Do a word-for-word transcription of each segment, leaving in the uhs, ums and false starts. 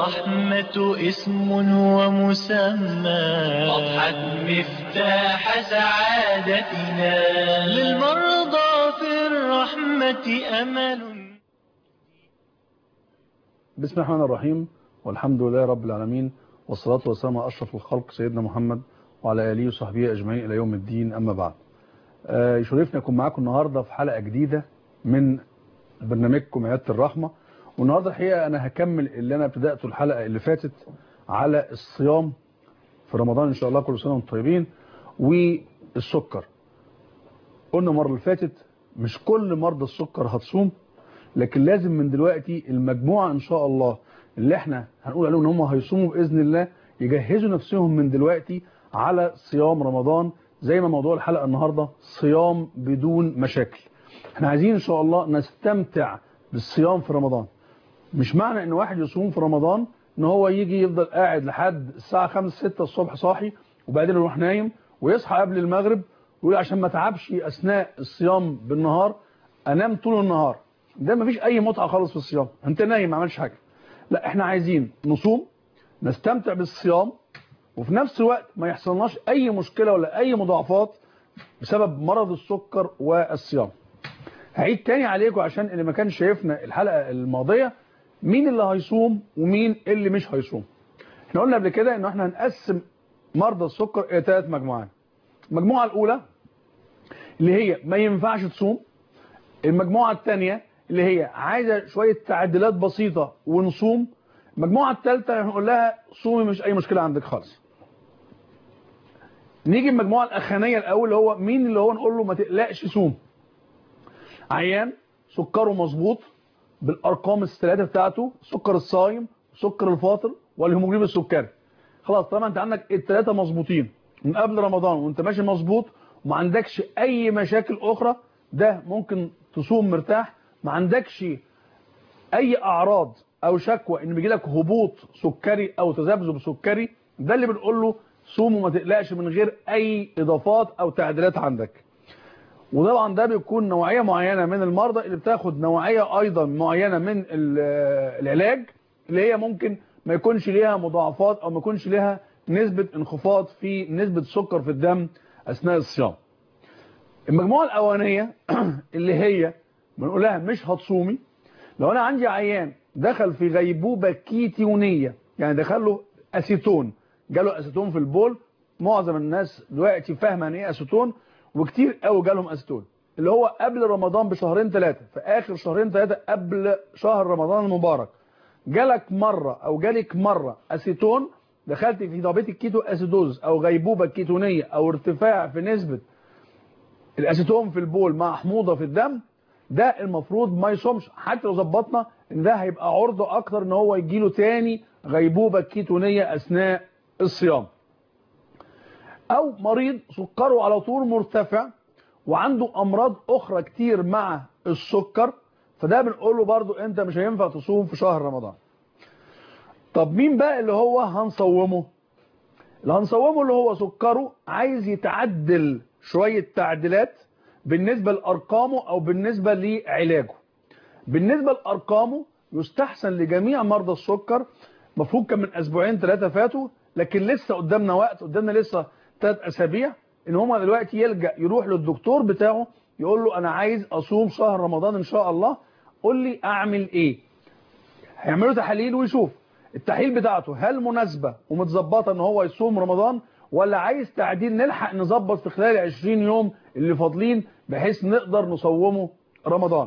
الرحمة اسم ومسمى أضحت مفتاح سعادتنا للمرضى في الرحمة أمل. بسم الله الرحمن الرحيم، والحمد لله رب العالمين، والصلاة والسلام على أشرف الخلق سيدنا محمد وعلى آله وصحبه أجمعين إلى يوم الدين. أما بعد، آه يشرفني أكون معاكم النهاردة في حلقة جديدة من برنامجكم عيادة الرحمة. والنهاردة الحقيقة أنا هكمل اللي أنا ابتدأته الحلقة اللي فاتت على الصيام في رمضان إن شاء الله، كل سنة وانتم طيبين. والسكر، قلنا المرة اللي فاتت مش كل مرضى السكر هتصوم، لكن لازم من دلوقتي المجموعة إن شاء الله اللي احنا هنقول عليهم ان هم هيصوموا بإذن الله يجهزوا نفسهم من دلوقتي على صيام رمضان، زي ما موضوع الحلقة النهاردة صيام بدون مشاكل. احنا عايزين إن شاء الله نستمتع بالصيام في رمضان. مش معنى ان واحد يصوم في رمضان ان هو يجي يفضل قاعد لحد الساعة خمسة ستة الصبح صاحي وبعدين يروح نايم ويصحى قبل المغرب ويقول عشان ما تعبش أثناء الصيام بالنهار أنام طول النهار. ده مفيش أي متعة خالص في الصيام، أنت نايم ما عملش حاجة. لا، احنا عايزين نصوم نستمتع بالصيام وفي نفس الوقت ما يحصلناش أي مشكلة ولا أي مضاعفات بسبب مرض السكر والصيام. هعيد تاني عليكم عشان اللي ما كانش شايفنا الحلقة الماضية مين اللي هيصوم ومين اللي مش هيصوم. احنا قلنا قبل كده ان احنا هنقسم مرضى السكر الى ثلاث مجموعات. المجموعة الاولى اللي هي ما ينفعش تصوم، المجموعة الثانية اللي هي عايزة شوية تعديلات بسيطة ونصوم، المجموعة الثالثة هنقول لها صومي مش اي مشكلة عندك خالص. نيجي المجموعة الاخرانية الاول اللي هو مين اللي هو نقول له ما تقلقش صوم. عيان سكره مظبوط بالارقام الثلاثه بتاعته، سكر الصايم سكر الفاطر والهيموجلوبين السكري. خلاص طالما انت عندك الثلاثه مظبوطين من قبل رمضان وانت ماشي مظبوط وما عندكش اي مشاكل اخرى، ده ممكن تصوم مرتاح. ما عندكش اي اعراض او شكوى ان بيجي لك هبوط سكري او تذبذب سكري، ده اللي بنقول له صوم وما تقلقش من غير اي اضافات او تعديلات عندك. وطبعا ده بيكون نوعية معينة من المرضى اللي بتاخد نوعية ايضا معينة من العلاج اللي هي ممكن ما يكونش ليها مضاعفات او ما يكونش ليها نسبة انخفاض في نسبة السكر في الدم اثناء الصيام. المجموعة الاولانية اللي هي بنقول لها مش هتصومي، لو انا عندي عيان دخل في غيبوبة كيتونية، يعني دخل له اسيتون، جاله اسيتون في البول. معظم الناس دلوقتي فاهمه ان ايه اسيتون، وكتير قوي جالهم اسيتون اللي هو قبل رمضان بشهرين ثلاثه، في اخر شهرين ثلاثه قبل شهر رمضان المبارك جالك مره او جالك مره اسيتون، دخلت في ضابط الكيتو اسيدوز او غيبوبه كيتونيه او ارتفاع في نسبه الاسيتون في البول مع حموضه في الدم، ده المفروض ما يصومش. حتى لو ظبطنا ان ده هيبقى عرضه اكتر ان هو يجيله تاني غيبوبه كيتونيه اثناء الصيام. او مريض سكره على طول مرتفع وعنده امراض اخرى كتير مع السكر، فده بنقول له برضو انت مش هينفع تصوم في شهر رمضان. طب مين بقى اللي هو هنصومه؟ اللي هنصومه اللي هو سكره عايز يتعدل شوية تعديلات بالنسبة لأرقامه او بالنسبة لعلاجه. بالنسبة لأرقامه يستحسن لجميع مرضى السكر، مفروض كان من اسبوعين ثلاثة فاتوا، لكن لسه قدامنا وقت، قدامنا لسه ثلاث اسابيع، ان هم دلوقتي يلجأ يروح للدكتور بتاعه يقول له انا عايز اصوم شهر رمضان ان شاء الله، قول لي اعمل ايه. هيعملوا تحاليل ويشوف التحاليل بتاعته هل مناسبة ومتظبطه ان هو يصوم رمضان، ولا عايز تعديل نلحق نظبط في خلال عشرين يوم اللي فاضلين بحيث نقدر نصومه رمضان.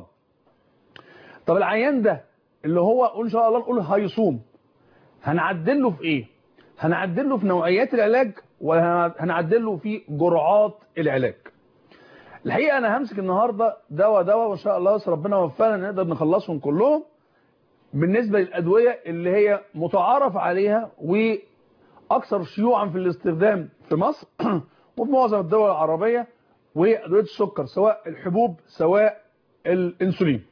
طب العيان ده اللي هو ان شاء الله نقول هيصوم، هنعدل له في ايه؟ هنعدل له في نوعيات العلاج ولا هنعدل له في جرعات العلاج؟ الحقيقه انا همسك النهارده دواء دواء وان شاء الله ربنا وفقنا نقدر نخلصهم كلهم. بالنسبه للادويه اللي هي متعارف عليها واكثر شيوعا في الاستخدام في مصر وفي معظم الدول العربيه، وهي ادويه السكر سواء الحبوب سواء الانسولين.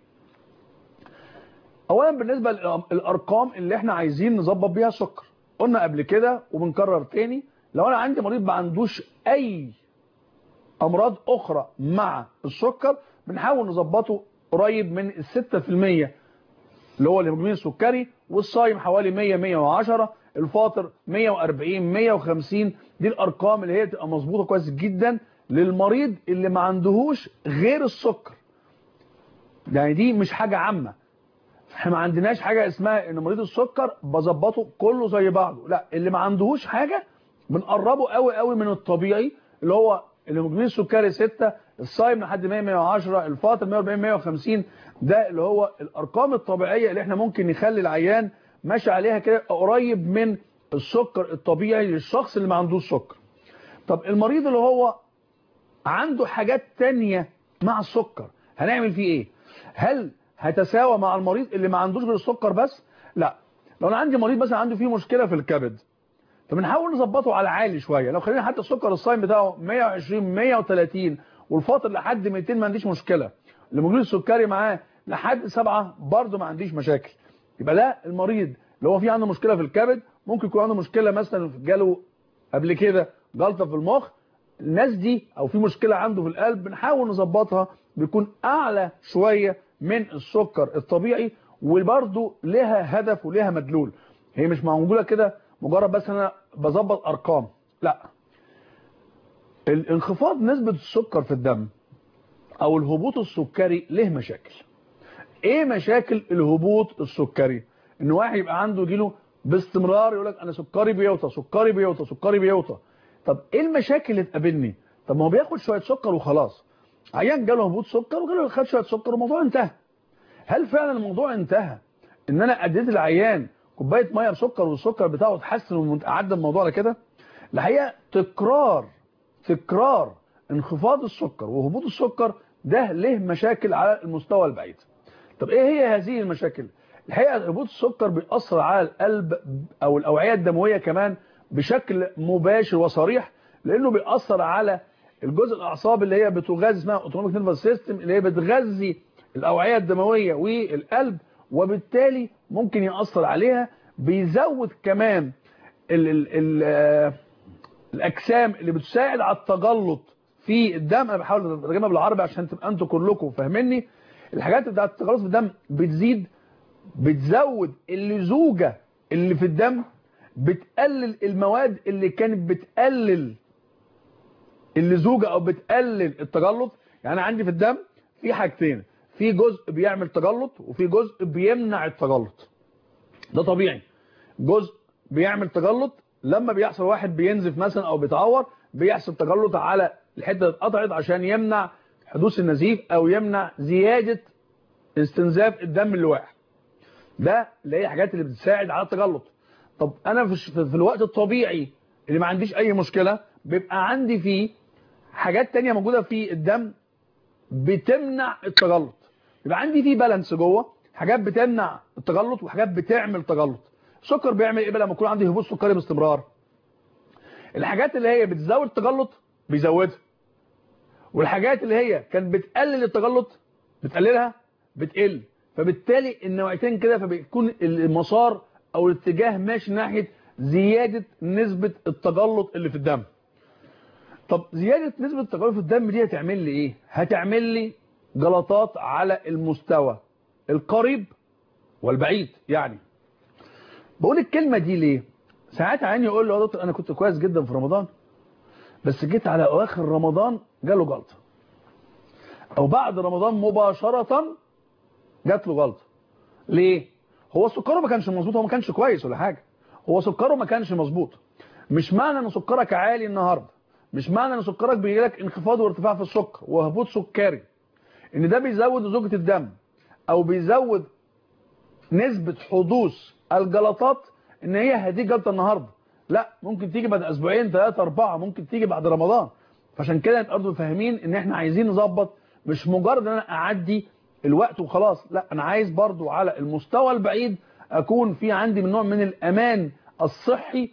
اولا بالنسبه للارقام اللي احنا عايزين نظبط بيها السكر، قلنا قبل كده وبنكرر تاني، لو انا عندي مريض ما عندوش اي امراض اخرى مع السكر بنحاول نظبطه قريب من ال ستة في المية اللي هو الهيموجلوبين السكري، والصايم حوالي مية مية وعشرة، الفاطر مية وأربعين مية وخمسين. دي الارقام اللي هي تبقى مظبوطه كويس جدا للمريض اللي ما عندهوش غير السكر. يعني دي مش حاجه عامه، احنا ما عندناش حاجه اسمها ان مريض السكر بظبطه كله زي بعضه، لا، اللي ما عندهوش حاجه بنقربه قوي قوي من الطبيعي، اللي هو الهرمون السكري ستة، الصايم لحد مية مية وعشرة، الفاطر مية وأربعين مية وخمسين. ده اللي هو الارقام الطبيعيه اللي احنا ممكن نخلي العيان ماشي عليها كده قريب من السكر الطبيعي للشخص اللي ما عندوش سكر. طب المريض اللي هو عنده حاجات تانية مع السكر هنعمل فيه ايه؟ هل هتساوى مع المريض اللي ما عندوش غير السكر بس؟ لا. لو انا عندي مريض مثلا عنده فيه مشكله في الكبد، فبنحاول نظبطه على عالي شويه، لو خلينا حتى السكر الصايم بتاعه مية وعشرين مية وتلاتين والفاطر لحد ميتين ما عنديش مشكله، الهرمون السكري معاه لحد سبعة برده ما عنديش مشاكل. يبقى ده المريض اللي هو فيه عنده مشكله في الكبد، ممكن يكون عنده مشكله مثلا جاله قبل كده جلطه في المخ، الناس دي او في مشكله عنده في القلب بنحاول نظبطها، بيكون اعلى شويه من السكر الطبيعي، وبرده لها هدف ولها مدلول. هي مش موجوده كده مجرد بس انا بظبط ارقام، لا. الانخفاض نسبه السكر في الدم او الهبوط السكري له مشاكل. ايه مشاكل الهبوط السكري؟ ان واحد يبقى عنده يجيله باستمرار يقول لك انا سكري بيوطى سكري بيوطى سكري بيوطى. طب ايه المشاكل اللي تقابلني؟ طب ما هو بياخد شويه سكر وخلاص، عيان جاله هبوط سكر وجاله خد شويه سكر والموضوع انتهى. هل فعلا الموضوع انتهى ان انا اديت العيان كوبايه ميه بسكر والسكر بتاعه اتحسن وعدى الموضوع على كده؟ الحقيقه تكرار تكرار انخفاض السكر وهبوط السكر ده له مشاكل على المستوى البعيد. طب ايه هي هذه المشاكل؟ الحقيقه هبوط السكر بيأثر على القلب او الاوعيه الدمويه كمان بشكل مباشر وصريح، لانه بيأثر على الجزء الاعصاب اللي هي بتغذي اسمها اوتونوميك نيرفس سيستم، اللي هي بتغذي الاوعيه الدمويه والقلب، وبالتالي ممكن يأثر عليها. بيزود كمان ال ال ال الاجسام اللي بتساعد على التجلط في الدم. انا بحاول اترجمها بالعربي عشان تبقى انتوا كلكم فاهميني. الحاجات بتاعت التجلط في الدم بتزيد، بتزود اللزوجه اللي في الدم، بتقلل المواد اللي كانت بتقلل اللزوجه او بتقلل التجلط. يعني عندي في الدم في حاجتين، في جزء بيعمل تجلط وفي جزء بيمنع التجلط. ده طبيعي. جزء بيعمل تجلط لما بيحصل واحد بينزف مثلا او بيتعور، بيحصل تجلط على الحته اللي اتقطعت عشان يمنع حدوث النزيف او يمنع زياده استنزاف الدم اللي واقع. ده اللي هي الحاجات اللي بتساعد على التجلط. طب انا في, في الوقت الطبيعي اللي ما عنديش اي مشكله بيبقى عندي فيه حاجات تانية موجوده في الدم بتمنع التجلط. يبقى عندي فيه بالانس جوه، حاجات بتمنع التجلط وحاجات بتعمل تجلط. السكر بيعمل ايه بقى لما يكون عندي هبوط سكري باستمرار؟ الحاجات اللي هي بتزود التجلط بيزودها، والحاجات اللي هي كانت بتقلل التجلط بتقللها بتقل. فبالتالي النوعيتين كده فبيكون المسار او الاتجاه ماشي ناحيه زياده نسبه التجلط اللي في الدم. طب زياده نسبه التجلط في الدم دي هتعمل لي ايه؟ هتعمل لي جلطات على المستوى القريب والبعيد. يعني بقول الكلمه دي ليه؟ ساعات عيني يقول له يا دكتور انا كنت كويس جدا في رمضان، بس جيت على اواخر رمضان جاله جلطه، او بعد رمضان مباشره جات له جلطه. ليه؟ هو سكره ما كانش مظبوط، هو ما كانش كويس ولا حاجه، هو سكره ما كانش مظبوط. مش معنى ان سكرك عالي النهارده، مش معنى ان سكرك بيجي لك انخفاض وارتفاع في السكر وهبوط سكري ان ده بيزود لزوجه الدم او بيزود نسبه حدوث الجلطات ان هي هدي جلطه النهارده. لا، ممكن تيجي بعد اسبوعين ثلاثه اربعه، ممكن تيجي بعد رمضان. فعشان كده نبقى برضه فاهمين ان احنا عايزين نظبط، مش مجرد ان انا اعدي الوقت وخلاص، لا، انا عايز برضه على المستوى البعيد اكون في عندي من نوع من الامان الصحي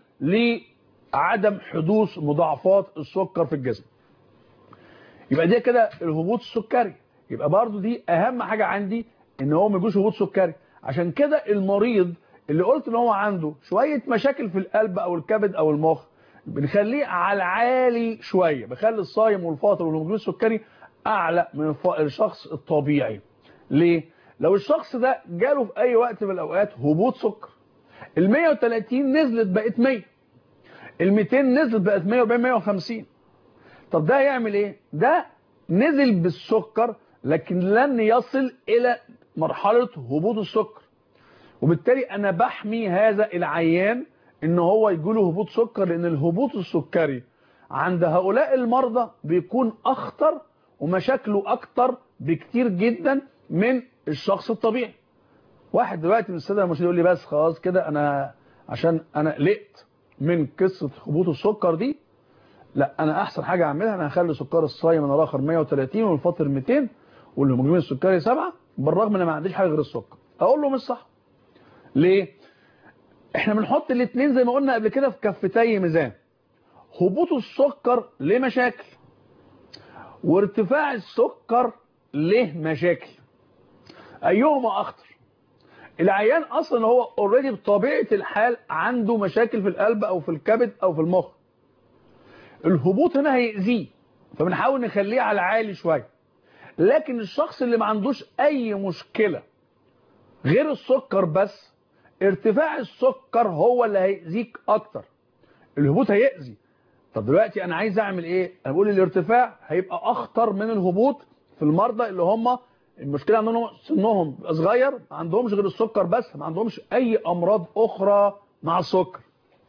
لعدم حدوث مضاعفات السكر في الجسم. يبقى دي كده الهبوط السكري. يبقى برضه دي اهم حاجه عندي ان هو ما يجوش هبوط سكري. عشان كده المريض اللي قلت ان هو عنده شويه مشاكل في القلب او الكبد او المخ بنخليه على العالي شويه، بخلي الصايم والفاطر والهرمون السكري اعلى من الشخص الطبيعي. ليه؟ لو الشخص ده جاله في اي وقت من الاوقات هبوط سكر، ال مية وتلاتين نزلت بقت مية، ال ميتين نزلت بقت مية واربعين مية وخمسين، طب ده هيعمل ايه؟ ده نزل بالسكر لكن لن يصل الى مرحلة هبوط السكر، وبالتالي انا بحمي هذا العيان ان هو يجيله هبوط سكر، لان الهبوط السكري عند هؤلاء المرضى بيكون اخطر ومشاكله اكتر بكتير جدا من الشخص الطبيعي. واحد دلوقتي من الساده المشاهدين يقول لي بس خلاص كده انا عشان انا قلقت من قصه هبوط السكر دي، لا انا احسن حاجه اعملها انا هخلي سكر الصايم من الاخر مية وتلاتين والفاطر ميتين والهيموجلوبين السكري سبعة، بالرغم ان ما عنديش حاجه غير السكر. اقول له مش صح. ليه؟ احنا بنحط الاثنين زي ما قلنا قبل كده في كفتي ميزان. هبوط السكر ليه مشاكل وارتفاع السكر ليه مشاكل، ايهما اخطر؟ العيان اصلا هو اوريدي بطبيعه الحال عنده مشاكل في القلب او في الكبد او في المخ، الهبوط هنا هيأذيه فبنحاول نخليه على عالي شويه. لكن الشخص اللي ما عندوش اي مشكله غير السكر بس، ارتفاع السكر هو اللي هيأذيك اكتر، الهبوط هيأذي. طب دلوقتي انا عايز اعمل ايه؟ انا بقول الارتفاع هيبقى اخطر من الهبوط في المرضى اللي هم المشكله عندهم سنهم صغير، ما عندهمش غير السكر بس، ما عندهمش اي امراض اخرى مع السكر.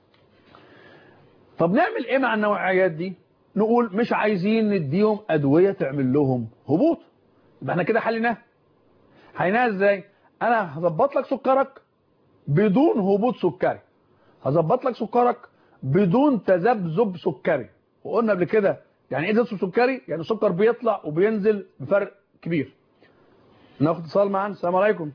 طب نعمل ايه مع النوعيات دي؟ نقول مش عايزين نديهم ادويه تعمل لهم هبوط، يبقى احنا كده حليناها. حليناها ازاي؟ انا هظبط لك سكرك بدون هبوط سكري، هظبط لك سكرك بدون تذبذب سكري. وقلنا قبل كده يعني ايه تذبذب سكري؟ يعني السكر بيطلع وبينزل بفرق كبير. ناخد اتصال معانا. السلام عليكم.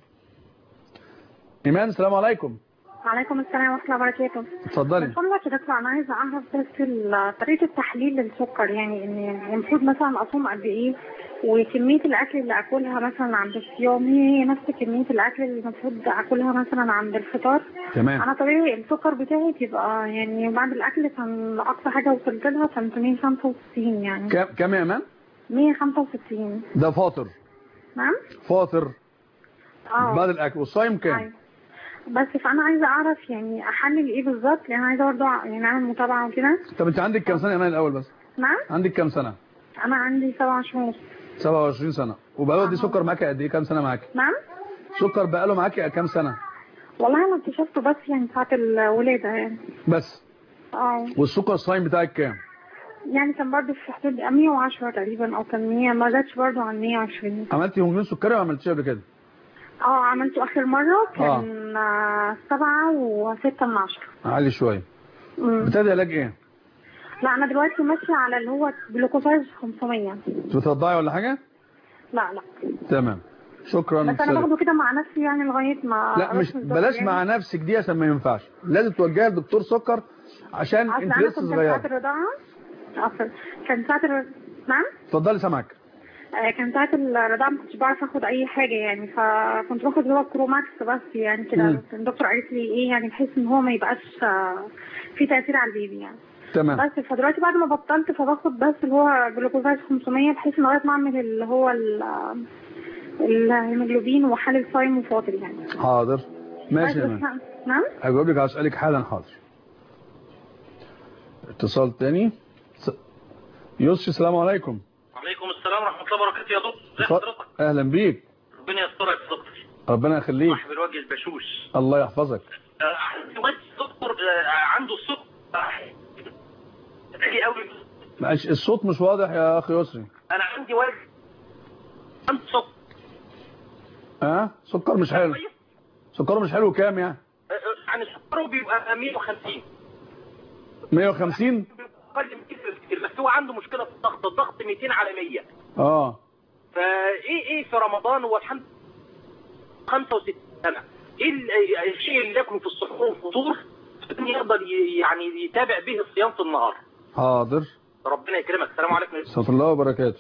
ايمان السلام عليكم. وعليكم السلام ورحمه الله وبركاته. اتفضلي. بس والله يا دكتور انا عايزه اعرف بس طريقه التحليل للسكر، يعني ان المفروض مثلا اصوم قد ايه، وكميه الاكل اللي اكلها مثلا عند الصيام هي نفس كميه الاكل اللي المفروض اكلها مثلا عند الفطار. تمام. انا طبيعي السكر بتاعي بيبقى يعني بعد الاكل كان اقصى حاجه وصلت لها كانت مية وخمسة وستين يعني. كام كام يا ايمان؟ مية وخمسة وستين. ده فاطر. نعم؟ فاطر. اه بعد الاكل. والصايم كام؟ أيوة. بس فانا عايزه اعرف يعني احلل ايه بالظبط، لان عايزه برضه يعني اعمل متابعه وكده. طب انت عندك كام سنه يا ايمان الاول بس؟ نعم؟ عندك كام سنه؟ انا عندي سبع شهور. سبعة وعشرين سنه. وبقاله دي سكر معاكي قد ايه؟ كام سنه معاكي؟ نعم؟ سكر بقاله معاكي كام سنه؟ والله انا اكتشفته بس يعني ساعه الولاده يعني. بس. اه والسكر الصايم بتاعك كام؟ يعني كان برضه في حدود مية وعشرة تقريبا او كان مية، ما زادش برضه عن مية وعشرين. عملتي هرمون سكري ولا ما عملتيش قبل كده؟ اه عملته اخر مره كان آه. سبعة وستة من عشرة. عالي شويه. بتاخدي علاج ايه؟ لا انا دلوقتي ماشيه على اللي هو جلوكوفاج خمسمية. بترضعي ولا حاجه؟ لا لا. تمام. شكرا. بس انا باخده كده مع نفسي يعني لغايه ما لا مش بلاش يعني. مع نفسك دي عشان ما ينفعش، لازم توجهي لدكتور سكر عشان انت لسه صغيره. كان ساعه الرضاعه اصل كان ساعه الر... نعم اتفضلي سامعك. كان ساعه الرضاعه ما كنتش بعرف اخد اي حاجه يعني، فكنت باخد اللي هو كروماكس بس يعني كده. الدكتور قالت لي ايه يعني بحيث ان هو ما يبقاش في تاثير على البيبي يعني. تمام. بس فدلوقتي بعد ما بطلت فباخد بس اللي هو جلوكوفاج خمسمية بحيث ان لغايه ما اعمل اللي هو الهيموجلوبين وحالل صايم وفاطر يعني. حاضر ماشي يا مان. نعم هجاوب لك على سؤالك حالا. حاضر. اتصال تاني. يوسف السلام عليكم. وعليكم السلام ورحمه الله وبركاته يا دكتور. ازي حضرتك؟ اهلا بيك. ربنا يسترك يا دكتور. ربنا يخليك. صاحب الوجه البشوش. الله يحفظك. عندي والد دكتور عنده السكر عالي قوي. معلش الصوت مش واضح يا اخي يسري. انا عندي والد عنده سكر. اه سكر مش حلو. سكره مش حلو. كام يعني؟ يعني سكره بيبقى مية وخمسين. مية وخمسين؟ اقل من كده كتير، بس هو عنده مشكله في الضغط، الضغط ميتين على مية. اه فايه ايه في رمضان هو الحمد خمسة وستين سنه، ايه الشيء اللي ياكله في السحور والفطور يقدر يعني يتابع به الصيام في النهار؟ حاضر. ربنا يكرمك. السلام عليكم. ورحمه الله وبركاته.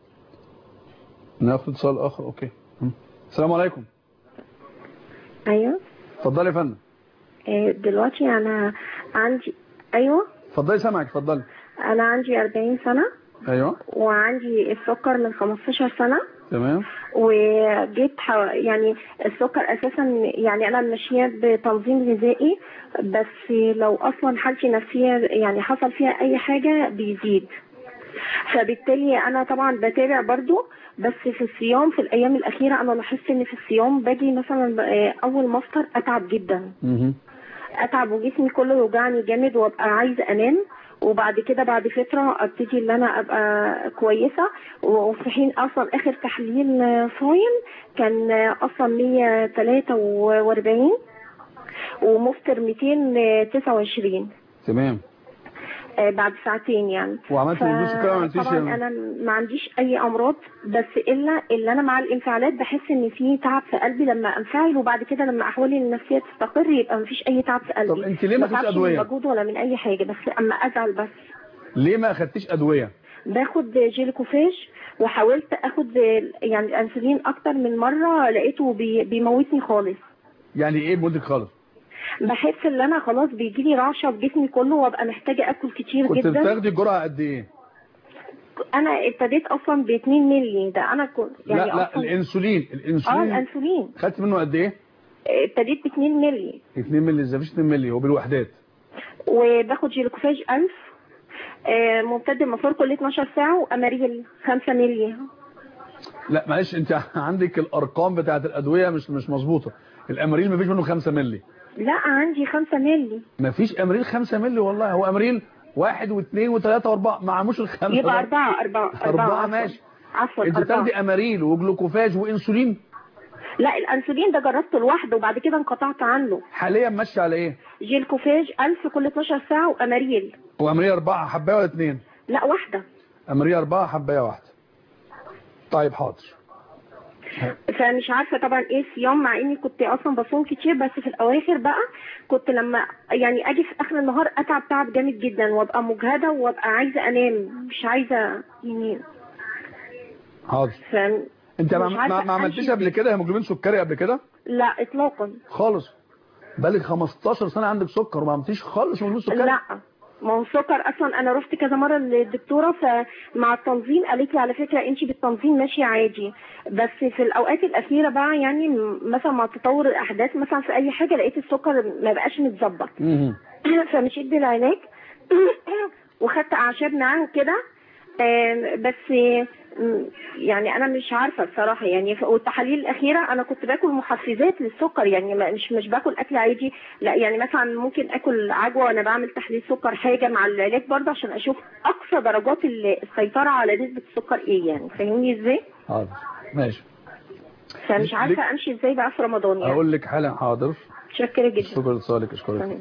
ناخد اتصال اخر. اوكي. السلام عليكم. ايوه اتفضلي يا فندم. دلوقتي انا عندي ايوه اتفضلي سامعك. اتفضلي. انا عندي أربعين سنه. ايوه. وعندي السكر من خمستاشر سنه. تمام. وجيت حو... يعني السكر اساسا يعني انا ماشيه بتنظيم غذائي، بس لو اصلا حالتي النفسيه يعني حصل فيها اي حاجه بيزيد، فبالتالي انا طبعا بتابع برضو. بس في الصيام في الايام الاخيره انا لاحظت ان في الصيام باجي مثلا اول ما افطر اتعب جدا، اتعب وجسمي كله يوجعني جامد وابقى عايزه انام، وبعد كده بعد فتره ابتدي ان انا ابقى كويسه. وفي حين اصلا اخر تحليل صايم كان اصلا مية وتلاتة واربعين ومفطر ميتين وتسعة وعشرين. تمام. بعد ساعتين يعني. وعملت وجود سكر ما عملتيش؟ طبعا انا ما عنديش اي امراض، بس الا اللي انا مع الانفعالات بحس ان في تعب في قلبي لما انفعل، وبعد كده لما احوالي النفسيه تستقر يبقى ما فيش اي تعب في قلبي. طب انت ليه ما فيش ادويه؟ ما مجهود ولا من اي حاجه، بس اما ازعل بس. ليه ما اخدتيش ادويه؟ باخد جيليكوفاج وحاولت اخد يعني الانسولين اكتر من مره، لقيته بي بيموتني خالص. يعني ايه بيموتك خالص؟ بحس ان انا خلاص بيجي لي رعشه في جسمي كله وابقى محتاجه اكل كتير كنت جدا. كنت بتاخدي جرعه قد ايه؟ انا ابتديت اصلا ب اتنين مللي، ده انا كنت يعني لا لا أصلاً الانسولين الانسولين اه الانسولين خدت منه قد ايه؟ ابتديت ب اتنين مللي. اتنين مللي ازاي؟ مفيش اتنين مللي، هو بالوحدات. وباخد جيلوكوفاج ألف آه ممتد المسار كل اتناشر ساعه، واماريل خمسة مللي. لا معلش انت عندك الارقام بتاعت الادويه مش مش مظبوطه. الاماريل مفيش منه خمسة مللي. لا عندي خمسة مللي. مفيش اماريل خمسة مللي والله، هو اماريل واحد واثنين وثلاثة واربعة، ما عموش الخمسة. يبقى أربعة أربعة أربعة ماشي. عفوا انت بتاخدي اماريل وجلوكوفاج وانسولين؟ لا الانسولين ده جربته لوحده وبعد كده انقطعت عنه. حاليا ماشي على ايه؟ جيلكوفاج ألف كل اتناشر ساعه، واماريل. واماريل أربعة حبايه ولا اثنين؟ لا واحده. اماريل أربعة حبايه واحده. طيب حاضر. فمش عارفه طبعا ايه الصيام، مع اني كنت اصلا بصوم كتير، بس في الاواخر بقى كنت لما يعني اجي في اخر النهار اتعب تعب جامد جدا وابقى مجهده وابقى عايزه انام، مش عايزه يعني. حاضر. انت ما, ما, ما عملتيش قبل كده هيموجلوبين سكري قبل كده؟ لا اطلاقا خالص. بقالك خمستاشر سنه عندك سكر وما عملتيش خالص هيموجلوبين سكري؟ لا ما هو السكر اصلا انا رحت كذا مره للدكتوره، فمع التنظيم قالت لي على فكره انت بالتنظيم ماشيه عادي، بس في الاوقات الاخيره بقى يعني مثلا مع تطور الاحداث مثلا في اي حاجه لقيت السكر ما بقاش متظبط. فمشيت بالعلاج وخدت اعشاب معاه وكده، بس يعني انا مش عارفه بصراحه يعني. والتحاليل الاخيره انا كنت باكل محفزات للسكر، يعني مش مش باكل اكل عادي، لا يعني مثلا ممكن اكل عجوه وانا بعمل تحليل سكر حاجه مع العلاج برضه عشان اشوف اقصى درجات السيطره على نسبه السكر ايه، يعني فاهمني ازاي؟ حاضر ماشي. فمش عارفه امشي ازاي بقى في رمضان يعني. اقول لك حالا. حاضر. متشكره جدا. شكرا لصالك. اشكرك.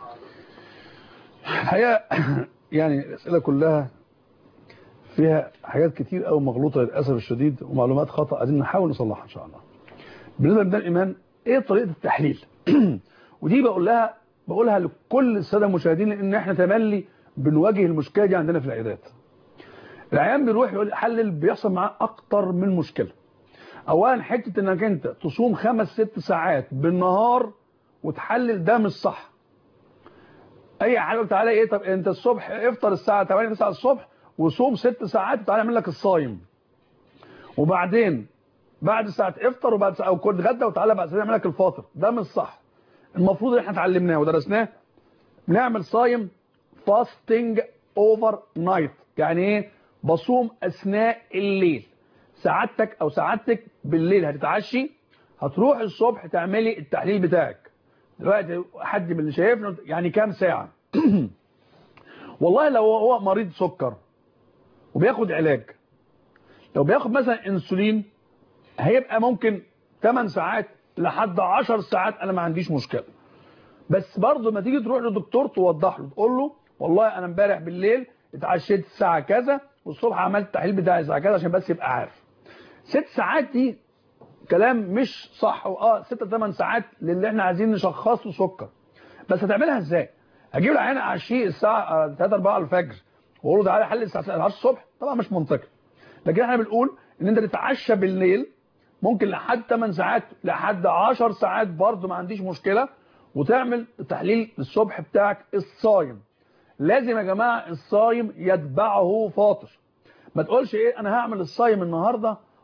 الحقيقه يعني الاسئله كلها فيها حاجات كتير قوي مغلوطه للاسف الشديد ومعلومات خطا، عايزين نحاول نصلحها ان شاء الله. بالنسبه لميدان الايمان ايه طريقه التحليل؟ ودي بقول لها بقولها لكل الساده المشاهدين لان احنا تملي بنواجه المشكله دي عندنا في العيادات. العيان بيروح يقول يحلل بيحصل معاه اكتر من مشكله. اولا حته انك انت تصوم خمس ست ساعات بالنهار وتحلل ده مش صح. اي حاجه تعالى ايه طب انت الصبح افطر الساعه تمانية تسعة الصبح وصوم ست ساعات وتعالى اعمل لك الصايم. وبعدين بعد ساعه افطر وبعد ساعه او كل غدا وتعالى بعد ساعه اعمل لك الفاطر، ده مش صح. المفروض ان احنا اتعلمناه ودرسناه بنعمل صايم فاستنج اوفر نايت، يعني ايه؟ بصوم اثناء الليل. سعادتك او سعادتك بالليل هتتعشي هتروح الصبح تعملي التحليل بتاعك. دلوقتي حد من اللي شايفنا يعني كام ساعه؟ والله لو هو مريض سكر وبياخد علاج، لو بياخد مثلا انسولين هيبقى ممكن تمن ساعات لحد عشر ساعات، انا ما عنديش مشكله. بس برضه ما تيجي تروح لدكتور توضح له تقول له والله انا امبارح بالليل اتعشيت الساعه كذا والصبح عملت التحليل بتاعي الساعه كذا، عشان بس يبقى عارف. ست ساعات دي كلام مش صح. واه ستة ثمان ساعات للي احنا عايزين نشخص له سكر. بس هتعملها ازاي؟ هجيب العيان اعشيه الساعه تلاتة اربعة الفجر واقول له تعالى حل الساعه عشرة الصبح؟ طبعا مش منطقي. لكن احنا بنقول ان انت تتعشى بالليل ممكن لحد تمن ساعات لحد عشر ساعات برضه ما عنديش مشكله، وتعمل التحليل الصبح بتاعك الصايم. لازم يا جماعه الصايم يتبعه فاطر. ما تقولش ايه انا هعمل الصايم النهارده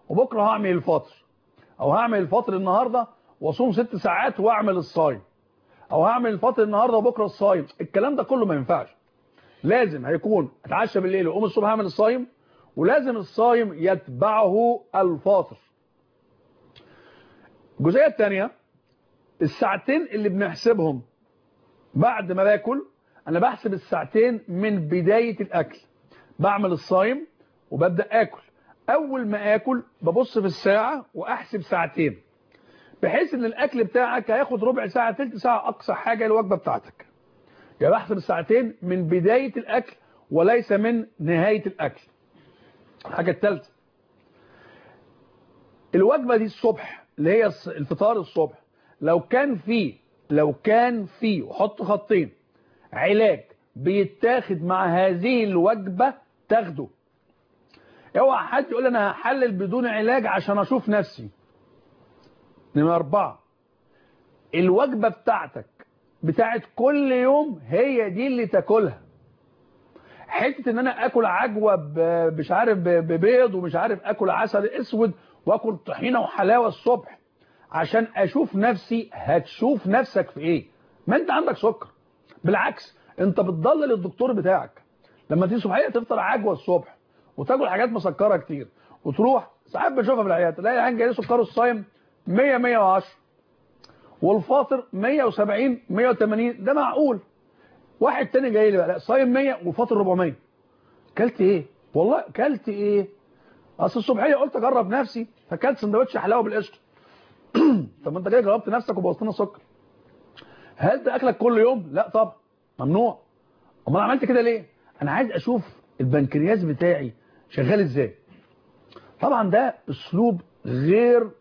وبكره هعمل الفطر، او هعمل الفطر النهارده واصوم ست ساعات واعمل الصايم، او هعمل الفطر النهارده وبكره الصايم. الكلام ده كله ما ينفعش. لازم هيكون اتعشى بالليل واقوم الصبح هعمل الصايم، ولازم الصايم يتبعه الفاطر. الجزئيه الثانيه، الساعتين اللي بنحسبهم بعد ما باكل، انا بحسب الساعتين من بدايه الاكل. بعمل الصايم وببدا اكل، اول ما اكل ببص في الساعه واحسب ساعتين، بحيث ان الاكل بتاعك هياخد ربع ساعه ثلث ساعه اقصى حاجه الوجبه بتاعتك. يعني بحسب الساعتين من بدايه الاكل وليس من نهايه الاكل. الحاجه الثالثه، الوجبه دي الصبح اللي هي الفطار الصبح، لو كان فيه لو كان فيه وحط خطين علاج بيتاخد مع هذه الوجبه تاخده. اوعى حد يقول انا هحلل بدون علاج عشان اشوف نفسي. نمرة أربعة، الوجبة بتاعتك بتاعت كل يوم هي دي اللي تاكلها. حتة ان انا اكل عجوة مش عارف ببيض ومش عارف اكل عسل اسود واكل طحينة وحلاوة الصبح عشان اشوف نفسي، هتشوف نفسك في ايه؟ ما انت عندك سكر. بالعكس انت بتضلل الدكتور بتاعك. لما تيجي صبحيه تفطر عجوة الصبح وتاكل حاجات مسكرة كتير وتروح، ساعات بنشوفها في العيادة تلاقي العيان جاي له سكره الصايم مية مية وعشرة والفاطر مية وسبعين مية وتمانين، ده معقول. واحد تاني جاي لي بقى لا صايم مية وفاطر أربعمية. كلت ايه؟ والله كلت ايه؟ اصل الصبحيه قلت اجرب نفسي فكلت سندوتش حلاوه بالقشطه. طب ما انت جاي جربت نفسك وبوظت لنا السكر. هل ده اكلك كل يوم؟ لا طبعا ممنوع. امال عملت كده ليه؟ انا عايز اشوف البنكرياس بتاعي شغال ازاي. طبعا ده اسلوب غير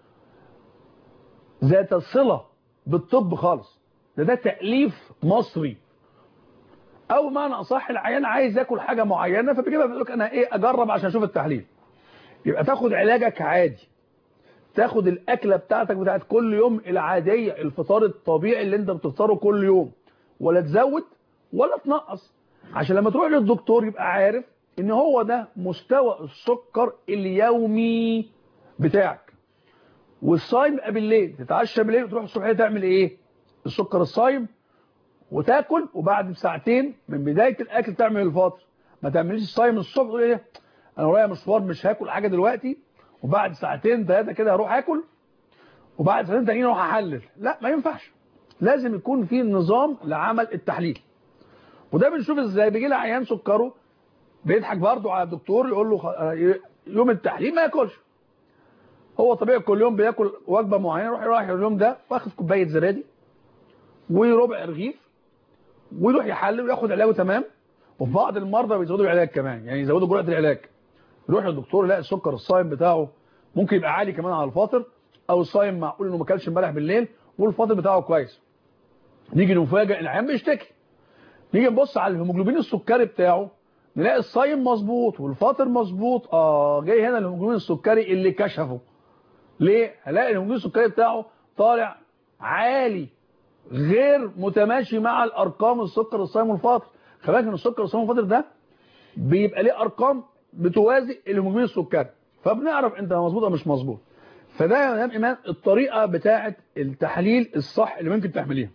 ذات صله بالطب خالص، ده ده تأليف مصري. او معنى اصح العيان عايز ياكل حاجه معينه فبيجيبها بيقول لك انا ايه اجرب عشان اشوف التحليل. يبقى تاخد علاجك عادي، تاخد الاكله بتاعتك بتاعت كل يوم العاديه، الفطار الطبيعي اللي انت بتفطره كل يوم، ولا تزود ولا تنقص، عشان لما تروح للدكتور يبقى عارف ان هو ده مستوى السكر اليومي بتاعك. والصايم يبقى بالليل، تتعشى بالليل وتروح الصبح تعمل ايه؟ السكر الصايم وتاكل، وبعد بساعتين من بدايه الاكل تعمل الفطر. ما تعمليش الصايم الصبح تقول ايه انا ورايا مشوار مش هاكل حاجه دلوقتي وبعد ساعتين ثلاثه كده هروح اكل وبعد ساعتين تانيين اروح احلل. لا ما ينفعش، لازم يكون في نظام لعمل التحليل. وده بنشوف ازاي بيجي لي عيان سكره بيضحك برضه على الدكتور يقول له يوم التحليل ما ياكلش. هو طبيعي كل يوم بياكل وجبه معينه، يروح رايح اليوم ده واخد كوبايه زبادي وربع رغيف ويروح يحلل وياخد علاجه تمام. وفي بعض المرضى بيزودوا العلاج كمان، يعني يزودوا جرعه العلاج. يروح للدكتور يلاقي السكر الصايم بتاعه ممكن يبقى عالي كمان على الفاطر، او الصايم معقول انه ما اكلش امبارح بالليل والفاطر بتاعه كويس. نيجي نفاجئ العيان بيشتكي، نيجي نبص على الهيموجلوبين السكري بتاعه نلاقي الصايم مظبوط والفاطر مظبوط. اه جاي هنا الهيموجلوبين السكري اللي كشفه. ليه؟ هلاقي الهيموجلوبين السكري بتاعه طالع عالي غير متماشي مع الارقام السكر الصايم والفاطر. خلي بالك ان السكر الصايم والفاطر ده بيبقى ليه ارقام بتوازي الهيموجلوبين السكري، فبنعرف انت مظبوط او مش مظبوط. فده يا مدام ايمان الطريقه بتاعه التحليل الصح اللي ممكن تعمليها.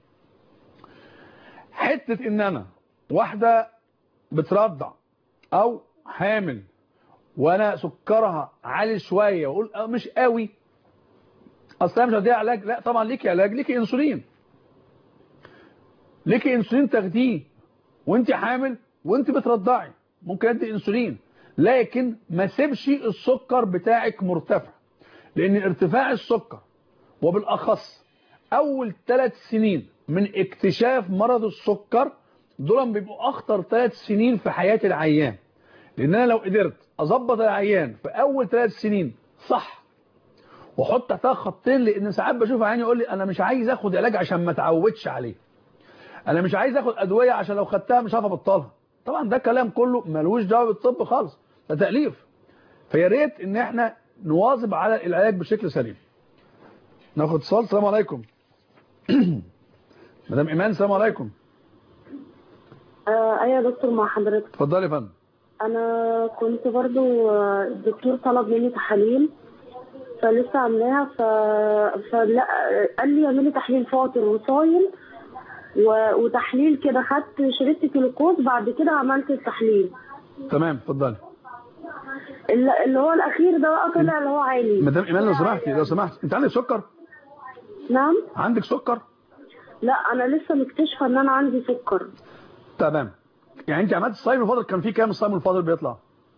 حته ان انا واحده بترضع او حامل وانا سكرها عالي شويه واقول مش قوي اصل مش هديها علاج، لا طبعا ليكي علاج، ليكي انسولين، ليكي انسولين تاخديه وانت حامل وانت بترضعي، ممكن ادي انسولين، لكن ما سيبش السكر بتاعك مرتفع. لان ارتفاع السكر وبالاخص اول ثلاث سنين من اكتشاف مرض السكر دول بيبقوا اخطر ثلاث سنين في حياه العيان. لان انا لو قدرت اظبط العيان في اول ثلاث سنين صح واحط تحتها خطين، لان ساعات بشوف عيان يقول لي انا مش عايز اخد علاج عشان ما اتعودش عليه، انا مش عايز اخد ادويه عشان لو خدتها مش هعرف ابطلها. طبعا ده كلام كله ملوش دعوه بالطب خالص، ده تاليف. فيا ريت ان احنا نواظب على العلاج بشكل سليم. ناخد اتصال. السلام عليكم. مدام ايمان السلام عليكم. آه ايوه يا دكتور مع حضرتك. اتفضلي يا فندم. انا كنت برضو الدكتور طلب مني تحاليل فلسه عاملاها ف... فلا قال لي اعملي تحليل فاطر وصايم و... وتحليل كده، خدت شربت جلوكوز بعد كده عملت التحليل. تمام اتفضلي. اللي اللي هو الاخير ده بقى طلع اللي هو عالي. مدام ايمان لو سمحتي لو سمحتي انت عندك سكر؟ نعم. عندك سكر؟ لا انا لسه مكتشفه ان انا عندي سكر. تمام. يعني انت عملت الصايم الفاضل كان فيه كام الصايم الفاضل بيطلع؟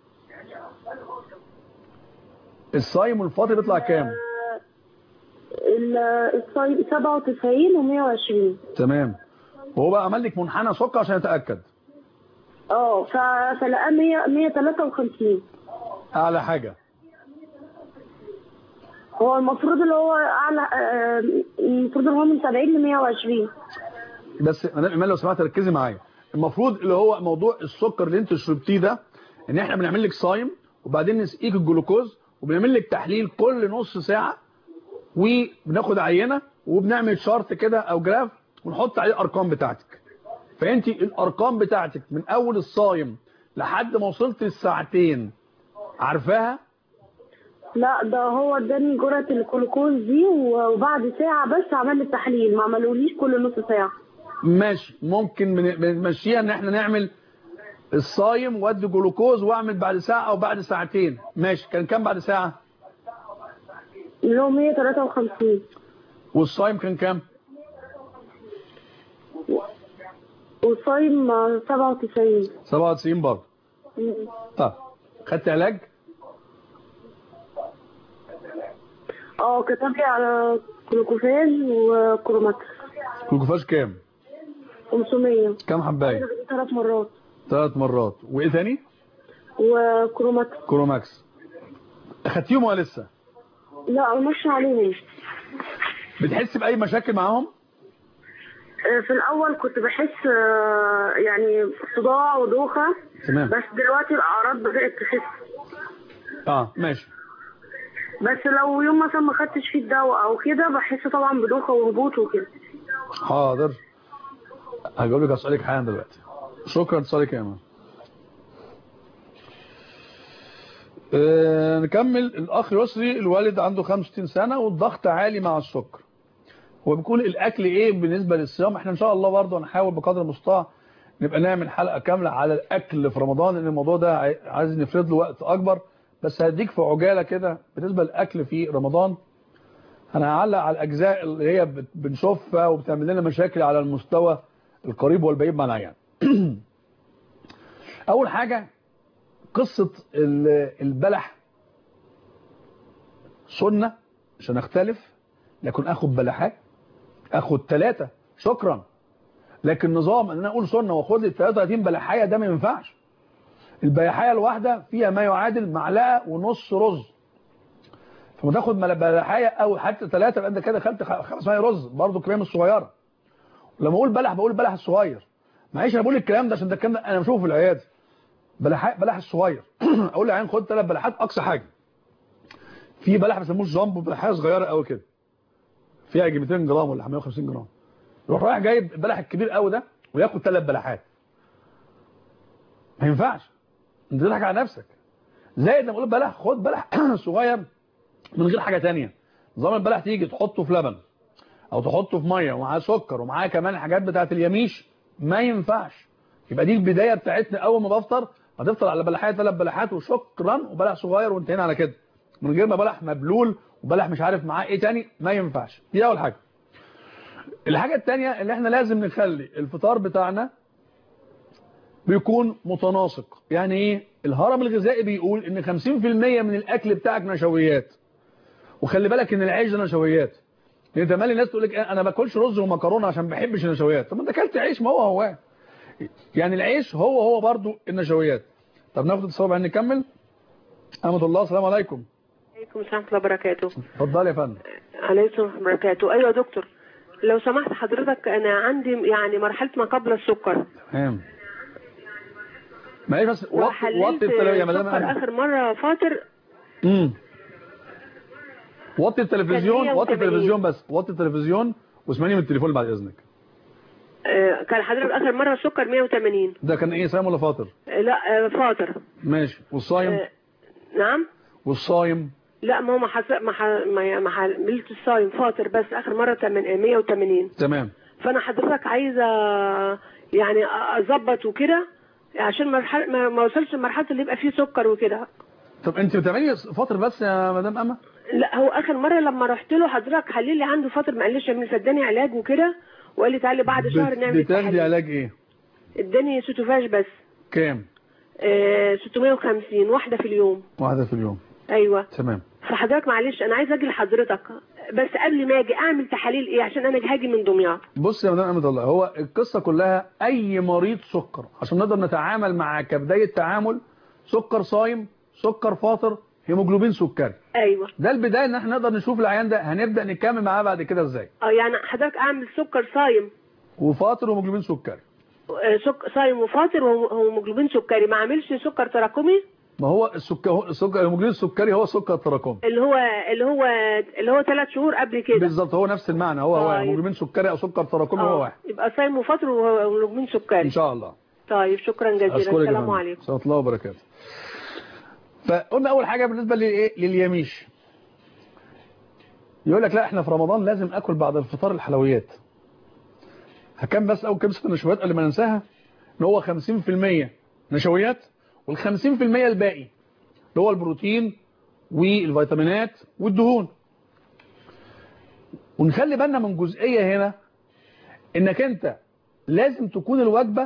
الصايم الفاضل بيطلع كام؟ الصايم سبعة وتسعين ومية وعشرين. تمام. وهو بقى عمل لك منحنى سكر عشان يتاكد. اه فلقاه مية مية وتلاتة وخمسين. اعلى حاجه. هو المفروض اللي هو اعلى، المفروض اللي هو من سبعين ل مية وعشرين. بس مدام ايمان لو سمحت ركزي معايا. المفروض اللي هو موضوع السكر اللي انت شربتيه ده ان احنا بنعمل لك صايم وبعدين نسقيك الجلوكوز وبنعمل لك تحليل كل نص ساعه وبناخد عينه وبنعمل شارت كده او جراف ونحط عليه الارقام بتاعتك. فانت الارقام بتاعتك من اول الصايم لحد ما وصلت الساعتين عارفاها؟ لا ده هو اداني جرعه الجلوكوز دي وبعد ساعه بس عمل لي التحليل، ما عملوليش كل نص ساعه. ماشي، ممكن بنمشيها ان احنا نعمل الصايم وادي جلوكوز واعمل بعد ساعه او بعد ساعتين. ماشي. كان كام بعد ساعه؟ اللي هو مية وتلاتة وخمسين. والصايم كان كام؟ والصايم سبعة وتسعين. سبعة وتسعين برضه. طب خدت علاج؟ اه كتب لي على جلوكوفاج وكروماتيك. جلوكوفاج كام؟ خمسمية. كام حبايه؟ ثلاث مرات. ثلاث مرات. وايه تاني؟ وكروماتيك. كروماكس. اخدتيهم ولا لسه؟ لا ماشي عليهم. بتحس باي مشاكل معاهم؟ في الاول كنت بحس يعني صداع ودوخه. تمام. بس دلوقتي الاعراض بدات تخف. اه ماشي. بس لو يوم مثلا ما خدتش فيه الدواء او كده بحس طبعا بدوخه وهبوط وكده. حاضر هجاوب لك على سؤالك حالا دلوقتي. شكرا لسؤالك يا ايمان. أه نكمل. الاخ يسري الوالد عنده خمسة وستين سنه والضغط عالي مع السكر. هو بيقول الاكل ايه بالنسبه للصيام؟ احنا ان شاء الله برضه هنحاول بقدر المستطاع نبقى نعمل حلقه كامله على الاكل في رمضان لان الموضوع ده عايز نفرد له وقت اكبر. بس هديك في عجاله كده بالنسبه للاكل في رمضان. انا هعلق على الاجزاء اللي هي بنشوفها وبتعمل لنا مشاكل على المستوى القريب والبعيد معنا يعني. اول حاجه قصه البلح سنه عشان اختلف، لكن اخد بلحات اخد ثلاثه شكرا. لكن نظام ان انا اقول سنه واخد لي ثلاثة وثلاثين بلحايه ده ما ينفعش. البلحايه الواحده فيها ما يعادل معلقه ونص رز. فما تاخد بلحايه او حتى ثلاثه يبقى انت كده خدت خمس معالق رز برضه كميه الصغيره. ولما اقول بلح بقول بلح الصغير. معلش انا بقول الكلام ده عشان ده الكلام ده انا بشوفه في العياده. بلح بلح الصغير. اقول للعيان خد ثلاث بلحات اقصى حاجه. في بلح ما بيسموش جامبو، بلحايه صغيره قوي كده فيها يجي مئتين جرام ولا مئة وخمسين جرام. يروح رايح جايب البلح الكبير قوي ده وياخد ثلاث بلحات. ما ينفعش، انت بتضحك على نفسك. زائد لما اقول بلح خد بلح صغير من غير حاجه ثانيه. نظام البلح تيجي تحطه في لبن او تحطه في ميه ومعاه سكر ومعاه كمان حاجات بتاعه اليميش، ما ينفعش. يبقى دي البدايه بتاعتنا. اول ما بفطر هتفطر على بلحات ثلاث بلحات وشكرا وبلح صغير وانتهينا على كده، من غير ما بلح مبلول وبلح مش عارف معاه ايه تاني. ما ينفعش. دي اول حاجه. الحاجه الثانيه اللي احنا لازم نخلي الفطار بتاعنا بيكون متناسق. يعني ايه؟ الهرم الغذائي بيقول ان خمسين في المية من الاكل بتاعك نشويات. وخلي بالك ان العيش ده نشويات. لان تملي الناس تقول لك انا ما باكلش رز ومكرونه عشان ما بحبش النشويات. طب ما انت اكلت عيش، ما هو هو يعني العيش هو هو برضو النشويات. طب ناخد اتصال بعدين نكمل. احمد الله السلام عليكم. عليكم السلام ورحمه الله وبركاته. اتفضل يا فندم. عليكم السلام ورحمه الله وبركاته. ايوه يا دكتور لو سمحت حضرتك انا عندي يعني مرحله ما قبل السكر. تمام. ما هي بس وطي التلفزيون يا مدام. اخر مره فاطر. امم وطي التلفزيون وطي التلفزيون بس وطي التلفزيون واسمعني من التليفون بعد اذنك. آه كان حضرتك اخر مره السكر مية وتمانين. ده كان ايه صايم ولا فاطر؟ آه لا آه فاطر. ماشي. والصايم؟ آه نعم. والصايم لا ما هو ما حس... ما ح... ما ما حملت الصايم فاطر بس اخر مره مية وتمانين. تمام. فانا حضرتك عايزه يعني اظبط وكده عشان مرحله ما ما وصلش لمرحله اللي يبقى فيه سكر وكده. طب انت بتعملي فاطر بس يا مدام أما؟ لا هو اخر مره لما رحت له حضرتك حلل لي عنده فاطر ما قاليش من صدقني علاج وكده وقال لي تعالي بعد شهر نعمل التحاليل. بتاخدي علاج ايه؟ اداني سوتوفاج بس. كام؟ آه ستمية وخمسين واحده في اليوم. واحده في اليوم. ايوه تمام. فحضرتك معلش انا عايزه اجي لحضرتك بس قبل ما اجي اعمل تحاليل ايه عشان انا هاجي من دمياط. بص يا مدام أمة الله، هو القصه كلها اي مريض سكر عشان نقدر نتعامل معاه كبدايه تعامل سكر صايم، سكر فاطر، هيموجلوبين سكري. ايوه ده البدايه ان احنا نقدر نشوف العيان ده هنبدا نكمل معاه بعد كده ازاي. اه يعني حضرتك اعمل سكر صايم وفاطر وهيموجلوبين سكري. سك... صايم وفاطر وهيموجلوبين سكري، ما اعملش سكر تراكمي. ما هو السكر السكر الهيموجلوبين السكري هو سكر تراكمي اللي هو اللي هو اللي هو ثلاث شهور قبل كده بالظبط، هو نفس المعنى، هو هو هيموجلوبين سكري او سكر تراكمي هو واحد. يبقى صايم وفاطر وهيموجلوبين سكري ان شاء الله. طيب شكرا جزيلا. السلام عليكم ورحمه الله وبركاته. فقلنا اول حاجه بالنسبه للايه لليميش، يقول لك لا احنا في رمضان لازم اكل بعد الفطار الحلويات. هكمل بس اول كبسه النشويات قبل ما ننساها، ان هو خمسين في المية نشويات وال50% الباقي اللي هو البروتين والفيتامينات والدهون. ونخلي بالنا من جزئيه هنا، انك انت لازم تكون الوجبه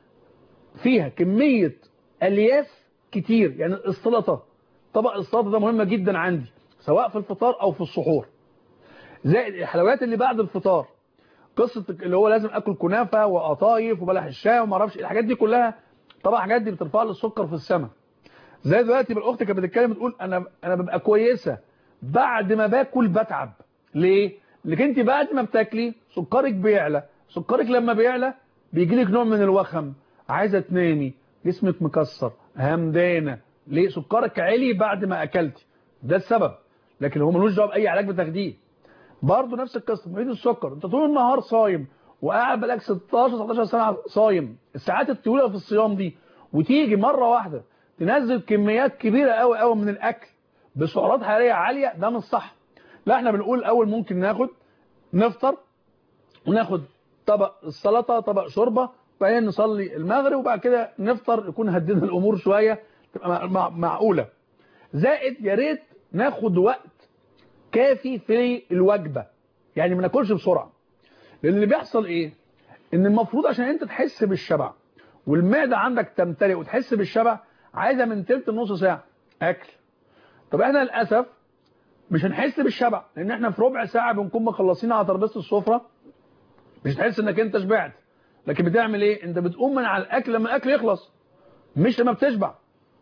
فيها كميه الياف كتير، يعني السلطه، طبق السلطه ده مهمه جدا عندي سواء في الفطار او في السحور. زائد الحلويات اللي بعد الفطار، قصه اللي هو لازم اكل كنافه وقطايف وبلح الشاي وما اعرفش الحاجات دي كلها، طبعا الحاجات دي بترفع لي السكر في السماء. زي دلوقتي بالاخت كانت بتتكلم بتقول انا انا ببقى كويسه بعد ما باكل بتعب. ليه؟ لانك انت بعد ما بتاكلي سكرك بيعلى، سكرك لما بيعلى بيجي لك نوع من الوخم، عايزه تنامي، جسمك مكسر، همدانه. ليه؟ سكرك عالي بعد ما اكلتي، ده السبب. لكن هو ملوش دعوه باي علاج بتاخديه. برضه نفس القصه مريض السكر، انت طول النهار صايم وقاعد بقالك ستاشر سبعتاشر سنه صايم، الساعات الطويله في الصيام دي، وتيجي مره واحده تنزل كميات كبيره قوي قوي من الاكل بسعرات حراريه عاليه، ده مش صح. لا احنا بنقول الاول ممكن ناخد نفطر وناخد طبق السلطه، طبق شوربه، وبعدين نصلي المغرب، وبعد كده نفطر يكون هدينا الامور شويه تبقى معقوله. زائد يا ريت ناخد وقت كافي في الوجبه، يعني ما ناكلش بسرعه. لان اللي بيحصل ايه؟ ان المفروض عشان انت تحس بالشبع والمعده عندك تمتلئ وتحس بالشبع عايزه من تلت لنص ساعه اكل. طب احنا للاسف مش هنحس بالشبع، لان احنا في ربع ساعه بنكون مخلصين على ترابيزه السفره، مش تحس انك انت شبعت. لكن بتعمل ايه؟ انت بتقوم من على الاكل لما الاكل يخلص، مش لما بتشبع.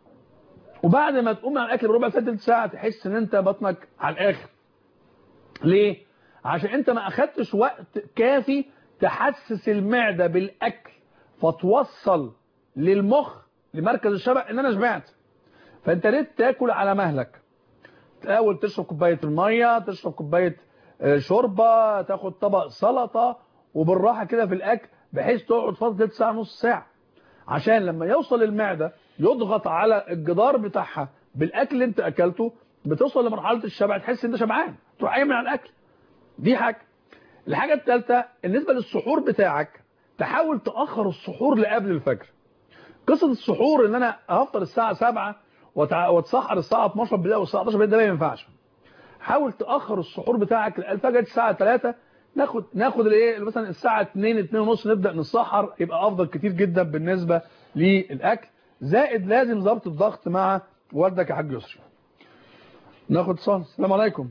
وبعد ما تقوم من على الاكل بربع ساعه تلت ساعه تحس ان انت بطنك على الاخر. ليه؟ عشان انت ما اخدتش وقت كافي تحسس المعده بالاكل فتوصل للمخ لمركز الشبع ان انا شبعت. فانت ريت تاكل على مهلك، تحاول تشرب كوبايه الميه، تشرب كوبايه شوربه، تاخد طبق سلطه، وبالراحه كده في الاكل بحيث تقعد فتره تلت ساعه نص ساعه، عشان لما يوصل المعده يضغط على الجدار بتاعها بالاكل اللي انت اكلته، بتوصل لمرحله الشبع تحس ان انت شبعان تروح قايم على الاكل. دي حاجه. الحاجه الثالثه بالنسبه للسحور بتاعك، تحاول تاخر السحور لقبل الفجر. قصه السحور ان انا هفطر الساعه سبعة واتسحر الساعه اتناشر بالليل او الساعه حداشر بالليل، ده ما ينفعش. حاول تاخر السحور بتاعك للفجر الساعه تلاتة، ناخد ناخد الايه مثلا الساعه اتنين اتنين ونص نبدا نسحر، يبقى افضل كتير جدا بالنسبه للاكل. زائد لازم ضبط الضغط مع والدك يا حاج يسري. ناخد اتصال. السلام عليكم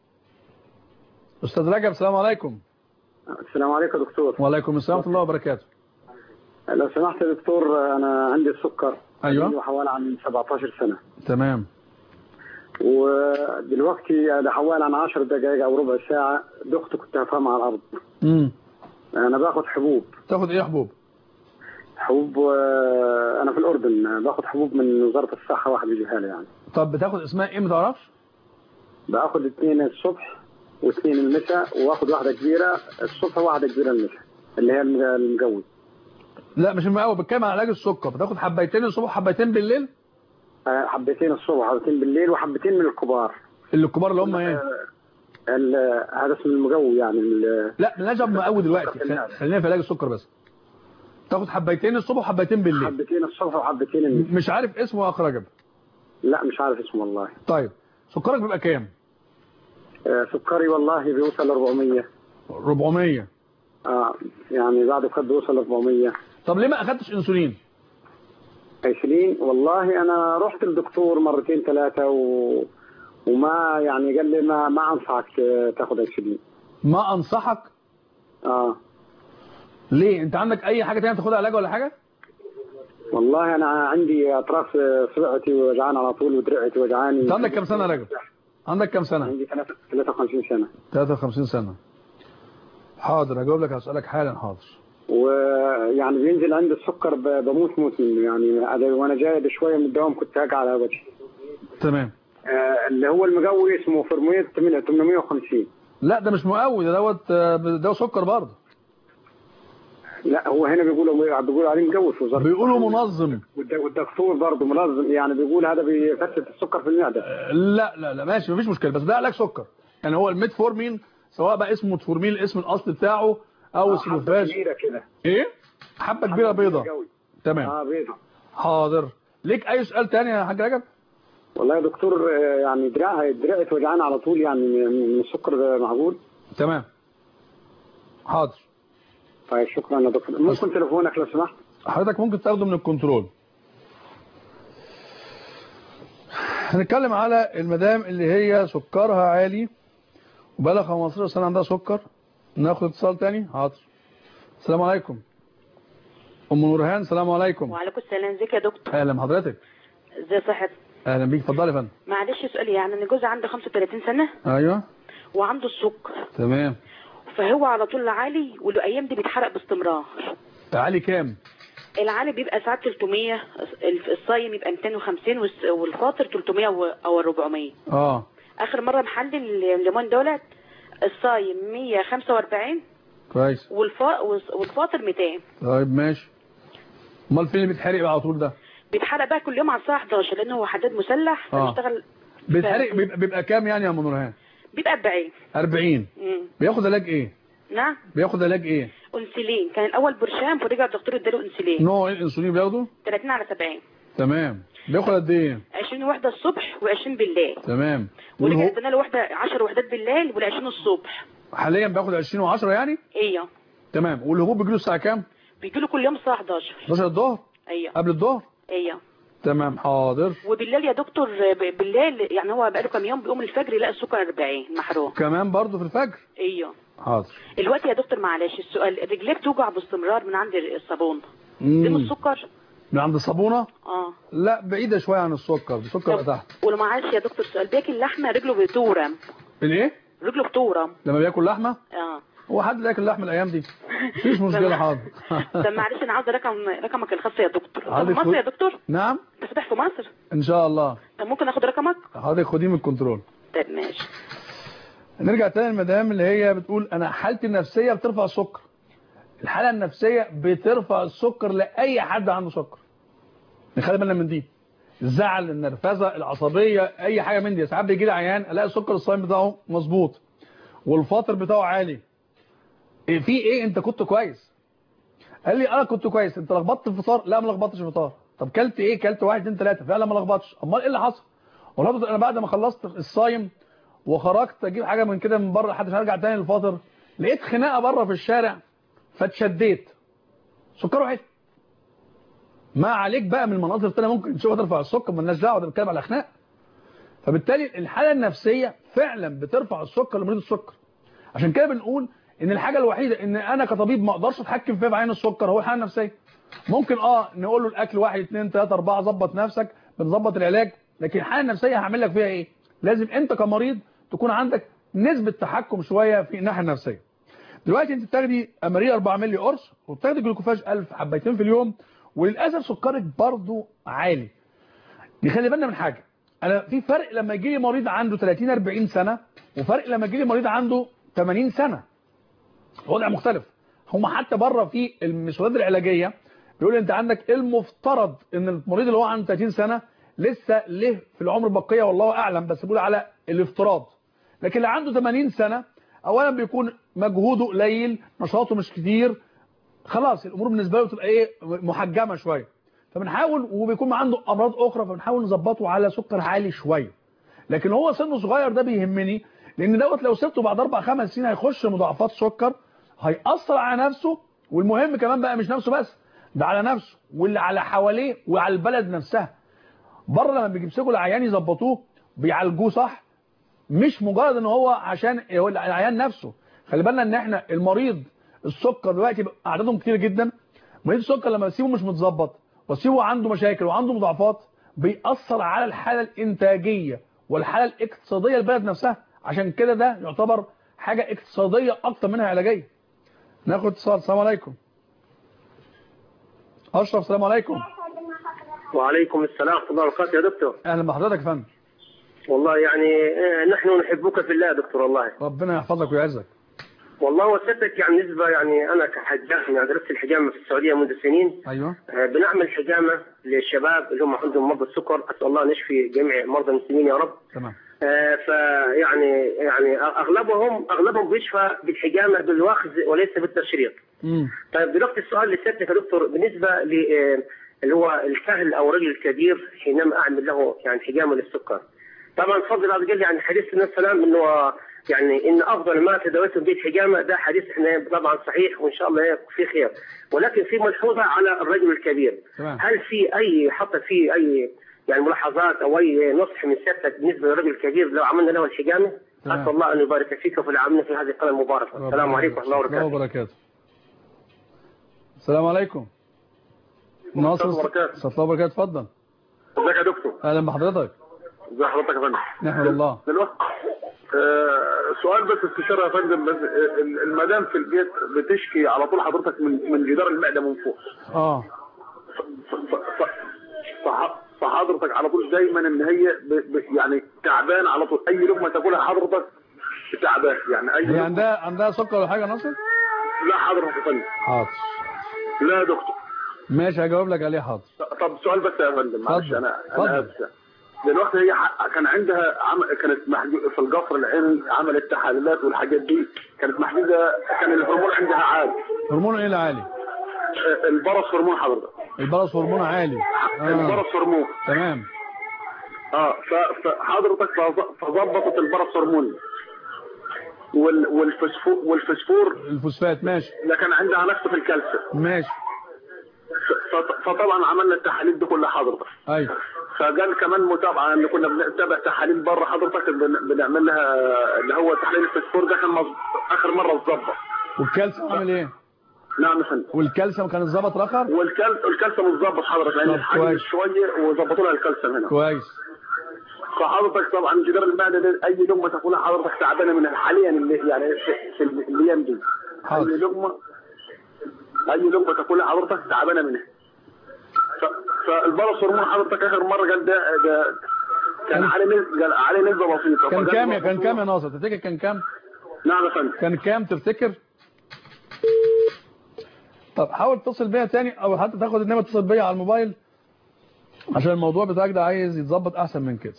استاذ رجب. السلام عليكم. السلام عليكم يا دكتور. وعليكم السلام ورحمه الله وبركاته. لو سمحت يا دكتور، انا عندي السكر. ايوه. حوالي عن سبعتاشر سنه. تمام. ودلوقتي حوالي عن عشر دقائق او ربع ساعه دخت كنت هفهم على الارض. امم انا باخد حبوب. تاخد ايه حبوب؟ حبوب انا في الاردن باخد حبوب من وزاره الصحه، واحد بيجيبها لي يعني. طب بتاخد اسمها ايه ما تعرفش؟ باخد اثنين الصبح واثنين المساء، واخد واحده كبيره الصبح وواحده كبيره المساء اللي هي المجوز. لا مش المقاوي، بتكلم على علاج السكر. بتاخد حبيتين الصبح وحبيتين بالليل؟ حبتين الصبح وحبتين بالليل وحبتين من الكبار اللي الكبار اللي هم ايه؟ هذا اسم المقوي يعني. لا مالناش دعوه بمقوي دلوقتي، خلينا في علاج السكر بس. تاخد حبيتين الصبح وحبيتين بالليل. حبتين الصبح وحبتين بالليل. مش عارف اسمه يا اخ رجب؟ لا مش عارف اسمه والله. طيب سكرك بيبقى كام؟ آه سكري والله بيوصل ل أربعمية. أربعمية؟ اه يعني بعد كده بيوصل ل أربعمية. طب ليه ما اخدتش انسولين؟ انسولين والله انا رحت للدكتور مرتين ثلاثه و... وما يعني قال لي ما ما انصحك تاخد انسولين. ما انصحك؟ اه. ليه؟ انت عندك اي حاجه ثانيه تاخدها علاج ولا حاجه؟ والله انا عندي اطراف صبعتي وجعان على طول ودرعتي وجعاني. انت عندك كم سنه يا راجل؟ عندك كم سنه؟ عندي ثلاثة وخمسين سنه. ثلاثة وخمسين سنه. حاضر هجاوب لك، هسالك حالا. حاضر. ويعني بينزل عندي السكر بموت موت منه يعني. وانا جاي بشويه من الدوام كنت هاجي على وجهي. تمام. آه اللي هو المقوي اسمه فورميت ثمانمية وخمسين. لا ده مش مقوي، ده دوت ده سكر برضه. لا هو هنا بيقولوا بيقولوا عليه مقوي في وزاره. بيقولوا منظم. والدكتور برضه منظم يعني بيقول هذا بيفتت السكر في المعده. لا لا لا ماشي مفيش مشكله، بس ده علاج سكر. يعني هو الميتفورمين سواء بقى اسمه ميتفورمين الاسم الاصلي بتاعه او السلوفاج. حبه كبيره كده. ايه؟ حبه كبيره بيضه. تمام. اه بيضه. حاضر. ليك اي سؤال تاني يا حاج رجب؟ والله يا دكتور يعني دراعي دراعي وجعان على طول يعني من السكر معقول. تمام. حاضر. طيب شكرا يا دكتور. ممكن تليفونك لو سمحت؟ حضرتك ممكن تاخده من الكنترول. هنتكلم على المدام اللي هي سكرها عالي وبقى خمستاشر سنه عندها سكر. ناخد اتصال تاني. حاضر. السلام عليكم. ام نورهان. السلام عليكم. وعليكم السلام. ازيك يا دكتور؟ اهلا بحضرتك. ازي صحتك؟ اهلا بيك. اتفضلي يا فندم. معلش سؤال، يعني انا جوزي عنده خمسة وثلاثين سنه. ايوه. وعنده السكر. تمام. فهو على طول عالي والايام دي بيتحرق باستمرار. عالي كام؟ العالي بيبقى ساعات ثلاثمية، الصايم يبقى مئتين وخمسين والفاطر ثلاثمية او أربعمية. اه اخر مره محلل اليومين دولت الصايم مية وخمسة وأربعين كويس والفا... والفاطر مئتين. طيب ماشي. امال فين اللي بيتحرق بقى على طول ده؟ بيتحرق بقى كل يوم على الساعه حداشر لانه هو حداد مسلح فبيشتغل. آه. بيتحرق ف... بيبقى, بيبقى كام يعني يا ام نورهان؟ بيبقى أربعين. أربعين. امم بياخد علاج ايه؟ نعم بياخد علاج ايه؟ انسولين. كان الاول برشام فرجع الدكتور اداله انسولين. نوع ايه الانسولين بياخده؟ ثلاثين على سبعين. تمام. بياخد قد ايه؟ عشرين وحده الصبح وعشرين بالليل. تمام. واللي ادانا له وحده عشر وحدات بالليل والعشرين الصبح. حاليا بياخد عشرين وعشرة يعني؟ ايوه. تمام. والهبوب بيجي له الساعه كام؟ بيجي له كل يوم الساعه حداشر. حداشر الظهر؟ ايوه. قبل الظهر؟ ايوه. تمام. حاضر. وبالليل يا دكتور بالليل يعني هو بقاله كام يوم بيقوم الفجر يلاقي السكر أربعين محروق. كمان برضه في الفجر؟ ايوه. حاضر. الوقت يا دكتور معلش السؤال، رجليه بتوجع باستمرار من عند الصابون. دي مش سكر؟ من عند الصابونه؟ اه. لا بعيده شويه عن السكر، السكر بقى تحت. ولو معلش يا دكتور سؤال، بياكل لحمه رجله بتورم. الايه؟ رجله بتورم لما بياكل لحمه؟ اه. هو حد بياكل لحمه الايام دي؟ مفيش مشكله. حاضر. طب معلش انا عاوزه رقم رقمك الخاص يا دكتور. في مصر يا دكتور؟ نعم. انت فاتح في مصر؟ ان شاء الله. طب ممكن اخد رقمك؟ حاضر خديه من الكنترول. طيب ماشي. نرجع تاني للمدام اللي هي بتقول انا حالتي النفسيه بترفع السكر. الحاله النفسيه بترفع السكر لاي حد عنده سكر. نخلي بالنا من دي. الزعل، النرفزه، العصبيه، اي حاجه من دي. ساعات بيجي لي عيان الاقي السكر الصايم بتاعه مظبوط والفاطر بتاعه عالي. إيه في ايه؟ انت كنت كويس. قال لي انا كنت كويس. انت لخبطت الفطار؟ لا ما لخبطتش الفطار. طب كلت ايه؟ كلت واحد اتنين تلاته. فعلا ما لخبطش. امال ايه اللي حصل؟ والله انا بعد ما خلصت الصايم وخرجت اجيب حاجه من كده من بره لحد ما ارجع تاني للفاطر، لقيت خناقه بره في الشارع فاتشديت. سكره عالي. ما عليك بقى من المناظر الثانيه ممكن تشوفها ترفع السكر، مالناش دعوه، ده بنتكلم على خناق. فبالتالي الحاله النفسيه فعلا بترفع السكر لمريض السكر. عشان كده بنقول ان الحاجه الوحيده ان انا كطبيب ما اقدرش اتحكم فيها في عين السكر هو الحاله النفسيه. ممكن اه نقول له الاكل واحد اتنين تلاته اربعه ظبط نفسك، بنظبط العلاج، لكن الحاله النفسيه هعمل لك فيها ايه؟ لازم انت كمريض تكون عندك نسبه تحكم شويه في الناحيه النفسيه. دلوقتي انت بتاخدي اماريه أربعة مللي قرص وبتاخدي جلوكوفاج ألف حبيتين في اليوم، وللاسف سكرك برضو عالي. نخلي بالنا من حاجه، انا في فرق لما يجي لي مريض عنده تلاتين أربعين سنه وفرق لما يجي لي مريض عنده تمانين سنه. وضع مختلف. هم حتى بره في المسودات العلاجيه بيقول انت عندك المفترض ان المريض اللي هو عنده تلاتين سنه لسه له في العمر بقيه والله اعلم، بس بقول على الافتراض. لكن اللي عنده ثمانين سنه اولا بيكون مجهوده قليل، نشاطه مش كتير، خلاص الامور بالنسبه له تبقى ايه محجمه شويه، فبنحاول وبيكون عنده امراض اخرى فبنحاول نظبطه على سكر عالي شويه. لكن هو سنه صغير ده بيهمني، لان دوت لو سبته بعد اربع خمس سنين هيخش مضاعفات سكر، هيأثر على نفسه، والمهم كمان بقى مش نفسه بس، ده على نفسه واللي على حواليه وعلى البلد نفسها. بره لما بيمسكوا العيان يظبطوه بيعالجوه صح، مش مجرد ان هو عشان هو العيان نفسه. خلي بالنا ان احنا المريض السكر دلوقتي اعدادهم كتير جدا، مريض السكر لما تسيبه مش متظبط وتسيبه عنده مشاكل وعنده مضاعفات بيأثر على الحاله الانتاجيه والحاله الاقتصاديه للبلد نفسها، عشان كده ده يعتبر حاجه اقتصاديه اكتر منها علاجيه. ناخد اتصال. السلام عليكم. اشرف السلام عليكم. وعليكم السلام ورحمه الله وبركاته يا دكتور. اهلا بحضرتك يا فندم. والله يعني نحن نحبك في الله يا دكتور والله. ربنا يحفظك ويعزك. والله وسيادتك يعني نسبه يعني انا كحجام يعني درست الحجامه في السعوديه منذ سنين. ايوه. بنعمل حجامه للشباب اللي هم عندهم مرضى السكر، اسال الله ان يشفي جميع مرضى المسلمين يا رب. تمام. آه فيعني يعني اغلبهم اغلبهم بيشفى بالحجامه بالوخز وليس بالتشريط. امم طيب دلوقتي السؤال لسيادتك يا دكتور بالنسبه ل اللي هو الكهل او الرجل الكبير حينما اعمل له يعني حجامه للسكر. طبعا فضل الله قال يعني حديث النبي صلى الله عليه وسلم انه يعني ان افضل ما تداويتم به الحجامه، ده حديث احنا طبعا صحيح وان شاء الله في خير، ولكن في ملحوظه على الرجل الكبير. تمام. هل في اي حط في اي يعني ملاحظات او اي نصح من سيادتك بالنسبه للرجل الكبير لو عملنا له الحجامه؟ اسال الله ان يبارك فيك وفي العاملين في هذه القناه المباركه. السلام عليكم ورحمه الله وبركاته. وبركاته. السلام عليكم. ناصر ورحمه الله وبركاته. اتفضل. ازيك يا دكتور؟ اهلا بحضرتك. ازي حضرتك يا فندم؟ نحمد الله. دلوقتي آه سؤال بس استشاره يا فندم، بس المدام في البيت بتشكي على طول حضرتك من من جدار المعده من فوق. اه. فحضرتك على طول دايما ان هي ب ب يعني تعبان على طول، اي لقمه تاكلها حضرتك تعبان يعني اي. هي عندها عندها سكر ولا حاجه يا ناصر؟ لا حضرتك يا فندم. حاضر. لا يا دكتور. ماشي هجاوب لك عليه. حاضر. طب سؤال بس يا فندم معلش انا انا اسف. دلوقتي هي كان عندها عم... كانت محجوزه في القصر العيني، عملت تحاليلات والحاجات دي، كانت محجوزه، كان الهرمون عندها عالي. هرمون ايه العالي؟ البرص هرمون حضرتك. البرص هرمون عالي. آه. البرص هرمون. تمام. اه فحضرتك فظبطت البرص هرمون وال... والفسفور والفسفور الفوسفات. ماشي. لكن عندها نقص في الكالسيوم. ماشي. فطبعا عملنا التحاليل دي كلها حضرتك. ايوه. فقال كمان متابعه ان كنا بنتابع تحاليل بره حضرتك بنعمل لها اللي هو تحليل الفسفور ده، كان مظبوط اخر مره اتظبط. والكالسيوم عامل ايه؟ نعم يا فندم. والكالسيوم كان اتظبط الاخر؟ والكالسيوم اتظبط حضرتك لان اتحجم شويه وظبطوا لها الكالسيوم هنا. كويس. فحضرتك طبعا جدار المعده ده اي لقمه تاكلها حضرتك تعبانه منها حاليا اللي يعني في الايام دي. حاضر. اي لقمه اي لقمه تاكلها حضرتك تعبانه منها. فالبرص هرمون حضرتك اخر مره قال ده ده كان عليه نسبه قال عليه نسبه بسيطه. كان كام يا كان كام يا ناصر تفتكر؟ كان كام؟ نعم يا فندم. كان كام تفتكر؟ طب حاول تتصل بيا تاني او حتى تاخد النمره تتصل بيا على الموبايل عشان الموضوع بتاعك ده عايز يتظبط احسن من كده.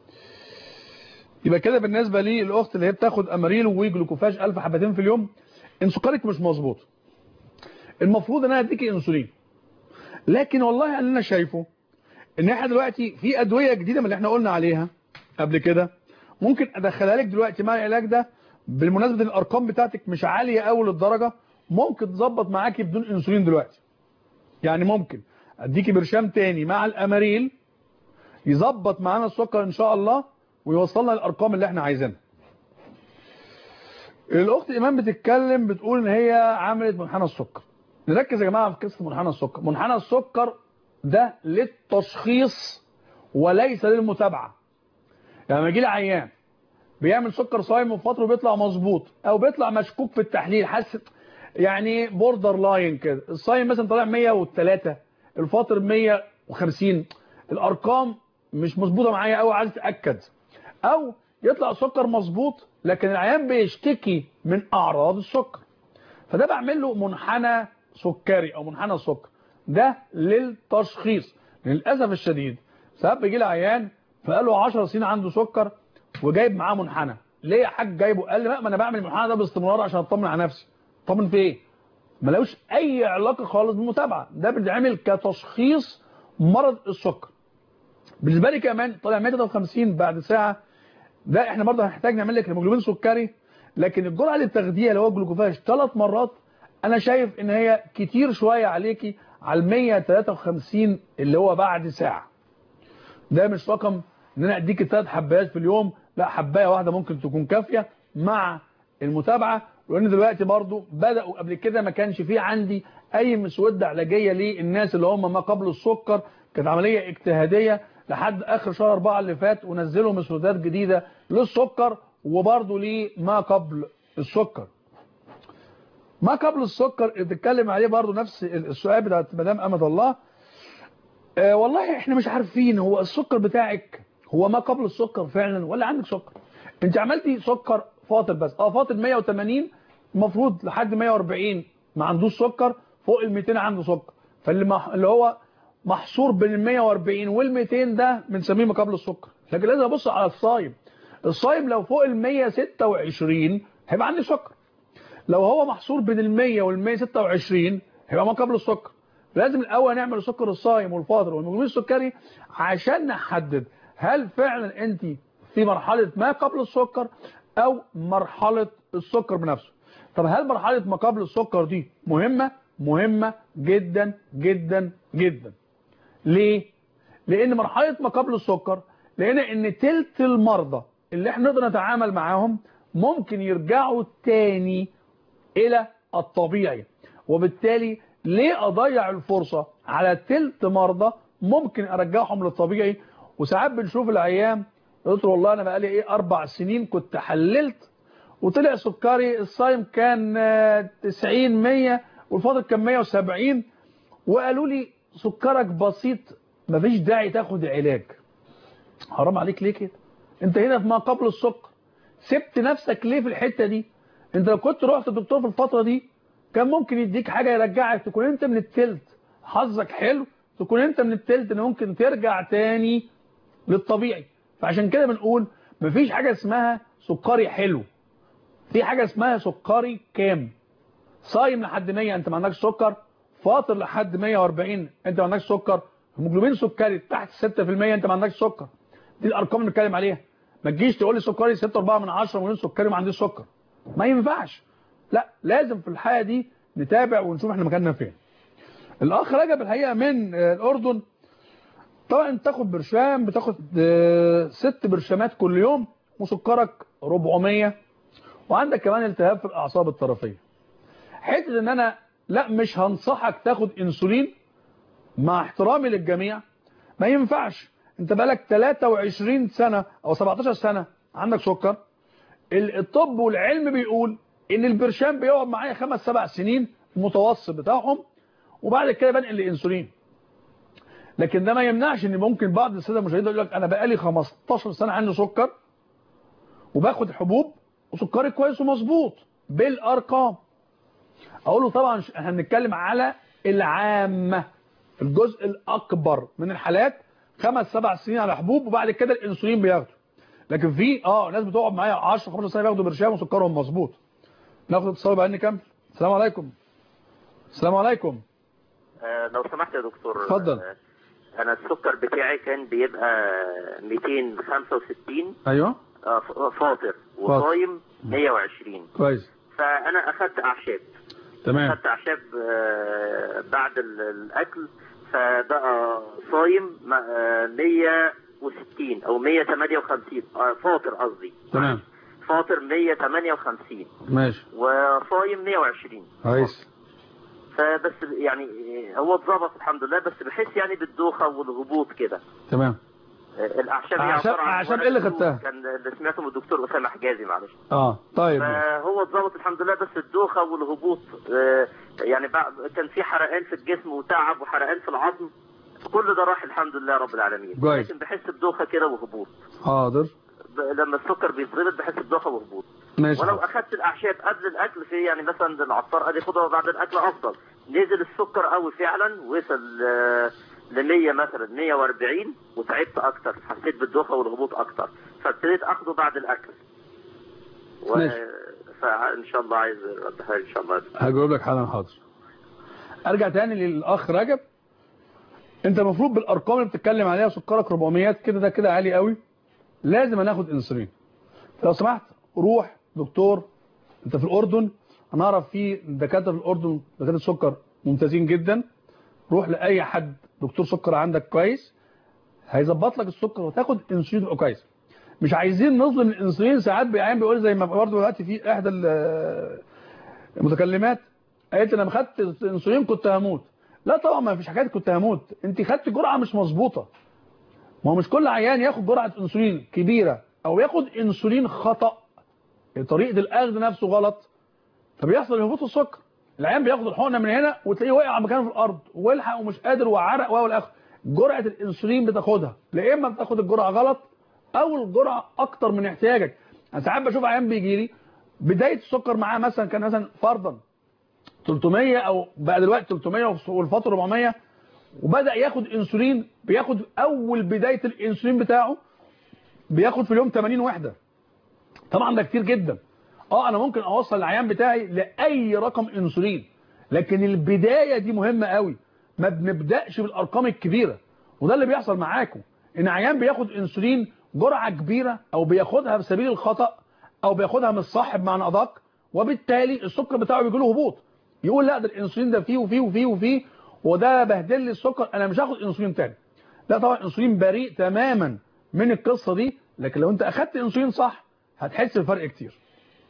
يبقى كده بالنسبه لي الاخت اللي هي بتاخد اماريل وجلوكوفاج ألف حبتين في اليوم، ان سكرك مش مظبوط المفروض ان انا اديكي انسولين. لكن والله اللي انا شايفه ان احنا دلوقتي في ادويه جديده من اللي احنا قلنا عليها قبل كده ممكن ادخلها لك دلوقتي مع العلاج ده. بالمناسبه الارقام بتاعتك مش عاليه قوي للدرجه، ممكن تظبط معاكي بدون انسولين دلوقتي. يعني ممكن اديكي برشام تاني مع الاماريل يظبط معانا السكر ان شاء الله ويوصلنا للارقام اللي احنا عايزينها. الاخت ايمان بتتكلم بتقول ان هي عملت منحنى السكر. نركز يا جماعه في قصه منحنى السكر. منحنى السكر ده للتشخيص وليس للمتابعه. يعني لما يجي لي عيان بيعمل سكر صايم وفتره بيطلع مظبوط او بيطلع مشكوك في التحليل، حاسس يعني بوردر لاين كده، الصايم مثلا طالع مية وتلاتة الفاطر مية وخمسين، الارقام مش مظبوطه معايا قوي عايز اتاكد، او يطلع سكر مظبوط لكن العيان بيشتكي من اعراض السكر، فده بعمل له منحنى سكري او منحنى سكر. ده للتشخيص. للاسف الشديد ساعات بيجي لي عيان فقال له عشر سنين عنده سكر وجايب معاه منحنى. ليه يا حاج جايبه؟ قال لي لا ما انا بعمل المنحنى ده باستمرار عشان اطمن على نفسي. طمن في ايه؟ ما لهوش اي علاقه خالص بالمتابعه، ده بيتعمل كتشخيص مرض السكر. بالنسبه لي كمان طالع مية وخمسين بعد ساعه، ده احنا برضه هنحتاج نعمل لك هيموجلوبين سكري، لكن الجرعه للتغذيه اللي هو الجلوكوفاج ثلاث مرات انا شايف ان هي كتير شويه عليكي على مية وتلاتة وخمسين اللي هو بعد ساعه. ده مش رقم ان انا اديك ثلاث حبايات في اليوم، لا حبايه واحده ممكن تكون كافيه مع المتابعه. لان دلوقتي برضو بداوا، قبل كده ما كانش فيه عندي اي مسوده علاجيه للناس اللي هم ما قبل السكر، كانت عمليه اجتهاديه لحد اخر شهر أربعة اللي فات، ونزلوا مسودات جديده للسكر وبرضو لما قبل السكر. ما قبل السكر بتتكلم عليه برضو نفس السؤال بتاع مدام امد الله. آه والله احنا مش عارفين هو السكر بتاعك هو ما قبل السكر فعلا ولا عندك سكر. انت عملتي سكر فاطر بس، اه فاطر مية وتمانين، المفروض لحد مية وأربعين ما عندوش سكر، فوق ال ميتين عنده سكر، فاللي مح... اللي هو محصور بين ال مية وأربعين وال ميتين ده بنسميه ما قبل السكر. لكن لازم ابص على الصايم. الصايم لو فوق ال مية وستة وعشرين هيبقى عندي سكر، لو هو محصور بين ال مية وال مية وستة وعشرين هيبقى ما قبل السكر. لازم الاول نعمل السكر الصايم والفاطر والهيموجلوبين السكري عشان نحدد هل فعلا انت في مرحله ما قبل السكر او مرحله السكر بنفسه. طب هل مرحله ما قبل السكر دي مهمه؟ مهمه جدا جدا جدا. ليه؟ لان مرحله ما قبل السكر لقينا ان تلت المرضى اللي احنا نقدر نتعامل معاهم ممكن يرجعوا تاني الى الطبيعي، وبالتالي ليه اضيع الفرصه على تلت مرضى ممكن ارجعهم للطبيعي؟ وساعات بنشوف العيان قلت له والله انا بقالي ايه اربع سنين كنت حللت وطلع سكري الصايم كان تسعين مية والفاضل كان مية وسبعين، وقالوا لي سكرك بسيط مفيش داعي تاخد علاج. حرام عليك ليه كده؟ انت هنا في ما قبل السكر، سبت نفسك ليه في الحته دي؟ انت لو كنت رحت الدكتور في الفتره دي كان ممكن يديك حاجه يرجعك تكون انت من التلت، حظك حلو تكون انت من التلت ان ممكن ترجع تاني للطبيعي. فعشان كده بنقول مفيش حاجه اسمها سكري حلو، في حاجه اسمها سكري كام. صايم لحد مية انت ما عندكش سكر، فاطر لحد مية وأربعين انت ما عندكش سكر، هيموجلوبين سكري تحت ستة في المية انت ما عندكش سكر. دي الارقام اللي بنتكلم عليها. ما تجيش تقول لي سكري ستة فاصلة أربعة من عشرة مليون سكري ما عنديش سكر، ما ينفعش. لا لازم في الحاله دي نتابع ونشوف احنا مكاننا فين. الاخ رجب الحقيقه من الاردن، طبعا انت تاخد برشام، بتاخد ست برشامات كل يوم وسكرك أربعمية وعندك كمان التهاب في الاعصاب الطرفيه. حته ان انا لا مش هنصحك تاخد انسولين مع احترامي للجميع، ما ينفعش. انت بقالك تلاتة وعشرين سنه او سبعتاشر سنه عندك سكر، الطب والعلم بيقول ان البرشام بيقعد معايا خمس سبع سنين المتوسط بتاعهم وبعد كده بنقل للانسولين. لكن ده ما يمنعش ان ممكن بعض الساده المشاهدين يقول لك انا بقالي خمستاشر سنه عندي سكر وباخد حبوب وسكري كويس ومظبوط بالارقام. اقول له طبعا احنا بنتكلم على العامه، الجزء الاكبر من الحالات خمس سبع سنين على حبوب وبعد كده الانسولين بياخده. لكن في اه ناس بتقعد معايا عشرة خمستاشر سنه بياخدوا برشام وسكرهم مظبوط. ناخد اتصال بقى نكمل. السلام عليكم. السلام عليكم. آه لو سمحت يا دكتور. اتفضل. آه انا السكر بتاعي كان بيبقى ميتين وخمسة وستين. ايوه. آه فاطر وصايم مية وعشرين. كويس. فانا اخدت اعشاب. تمام. اخدت اعشاب آه بعد الاكل فبقى صايم آه مية وستين او مية وتمانية وخمسين. آه فاطر قصدي. تمام. فاطر مية وتمانية وخمسين. ماشي. وصايم مية وعشرين. كويس. فبس يعني هو اتظبط الحمد لله، بس بحس يعني بالدوخه والهبوط كده. تمام. الاعشاب اعشاب اعشاب ايه اللي خدتها؟ كان اللي سمعته من الدكتور اسامه حجازي معلش. اه طيب. فهو اتظبط الحمد لله، بس الدوخه والهبوط آه يعني كان في حرقان في الجسم وتعب وحرقان في العظم، كل ده راح الحمد لله رب العالمين. كويس. لكن بحس بدوخه كده وهبوط. حاضر. لما السكر بيتظبط بحس بدوخه وهبوط. ماشي. ولو اخدت الاعشاب قبل الاكل، في يعني مثلا العطار قال لي خدها بعد الاكل افضل، نزل السكر قوي فعلا، وصل ل مية مثلا مية وأربعين وتعبت اكتر، حسيت بالدوخه والهبوط اكتر، فابتديت اخده بعد الاكل. و... فان شاء الله عايز ردها ان شاء الله. هجاوب لك حالا حاضر. ارجع تاني للاخ رجب. انت المفروض بالارقام اللي بتتكلم عليها سكرك أربعمية كده، ده كده عالي قوي، لازم هناخد انسولين. لو سمحت روح دكتور، انت في الاردن هنعرف في دكاتره في الاردن دكاتره سكر ممتازين جدا، روح لاي حد دكتور سكر عندك كويس هيظبط لك السكر وتاخد انسولين تبقى كويس. مش عايزين نظلم الانسولين. ساعات بيعين بيقول زي ما برضه دلوقتي في احدى المتكلمات قالت انا ما خدت انسولين كنت هموت. لا طبعا ما فيش حكايه كنت هموت، انت خدت جرعه مش مظبوطه. ما هو مش كل عيان ياخد جرعه انسولين كبيره او ياخد انسولين خطا، طريقه الاخذ نفسه غلط، فبيحصل هبوط السكر. العيان بياخد الحقنه من هنا وتلاقيه واقع مكانه في الارض ويلحق ومش قادر وعرق والى اخره. جرعه الانسولين بتاخدها لا اما بتاخد الجرعه غلط او الجرعه اكتر من احتياجك. انا ساعات بشوف عيان بيجي لي بدايه السكر معاه مثلا كان مثلا فرضا تلتمية او بقى دلوقتي تلتمية والفتره أربعمية، وبدا ياخد انسولين، بياخد اول بدايه الانسولين بتاعه بياخد في اليوم تمانين وحده. طبعا ده كتير جدا. اه انا ممكن اوصل العيان بتاعي لاي رقم انسولين، لكن البدايه دي مهمه قوي. ما بنبداش بالارقام الكبيره، وده اللي بيحصل معاكم ان عيان بياخد انسولين جرعه كبيره او بياخدها بسبيل الخطا او بياخدها من الصح بمعنى ادق، وبالتالي السكر بتاعه بيجي له هبوط. يقول لا ده الانسولين ده فيه وفيه وفيه وفيه وده بهدل لي السكر، انا مش هاخد انسولين تاني. لا طبعا الانسولين بريء تماما من القصه دي، لكن لو انت اخدت انسولين صح هتحس بفرق كتير.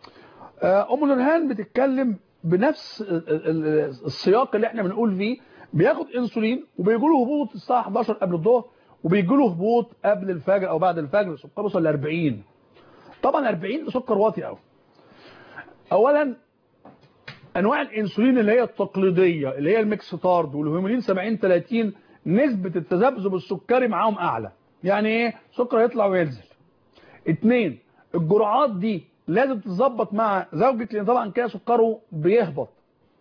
ام نورهان بتتكلم بنفس السياق اللي احنا بنقول فيه، بياخد انسولين وبيجي له هبوط الساعه حداشر قبل الظهر وبيجي له هبوط قبل الفجر او بعد الفجر، سكره وصل ل أربعين. طبعا أربعين ده سكر واطي قوي. اولا انواع الانسولين اللي هي التقليديه اللي هي الميكستارد والهيمولين سبعين تلاتين نسبه التذبذب السكري معاهم اعلى. يعني ايه؟ سكر يطلع وينزل. اتنين، الجرعات دي لازم تتظبط مع زوجك لان طبعا كده سكره بيهبط.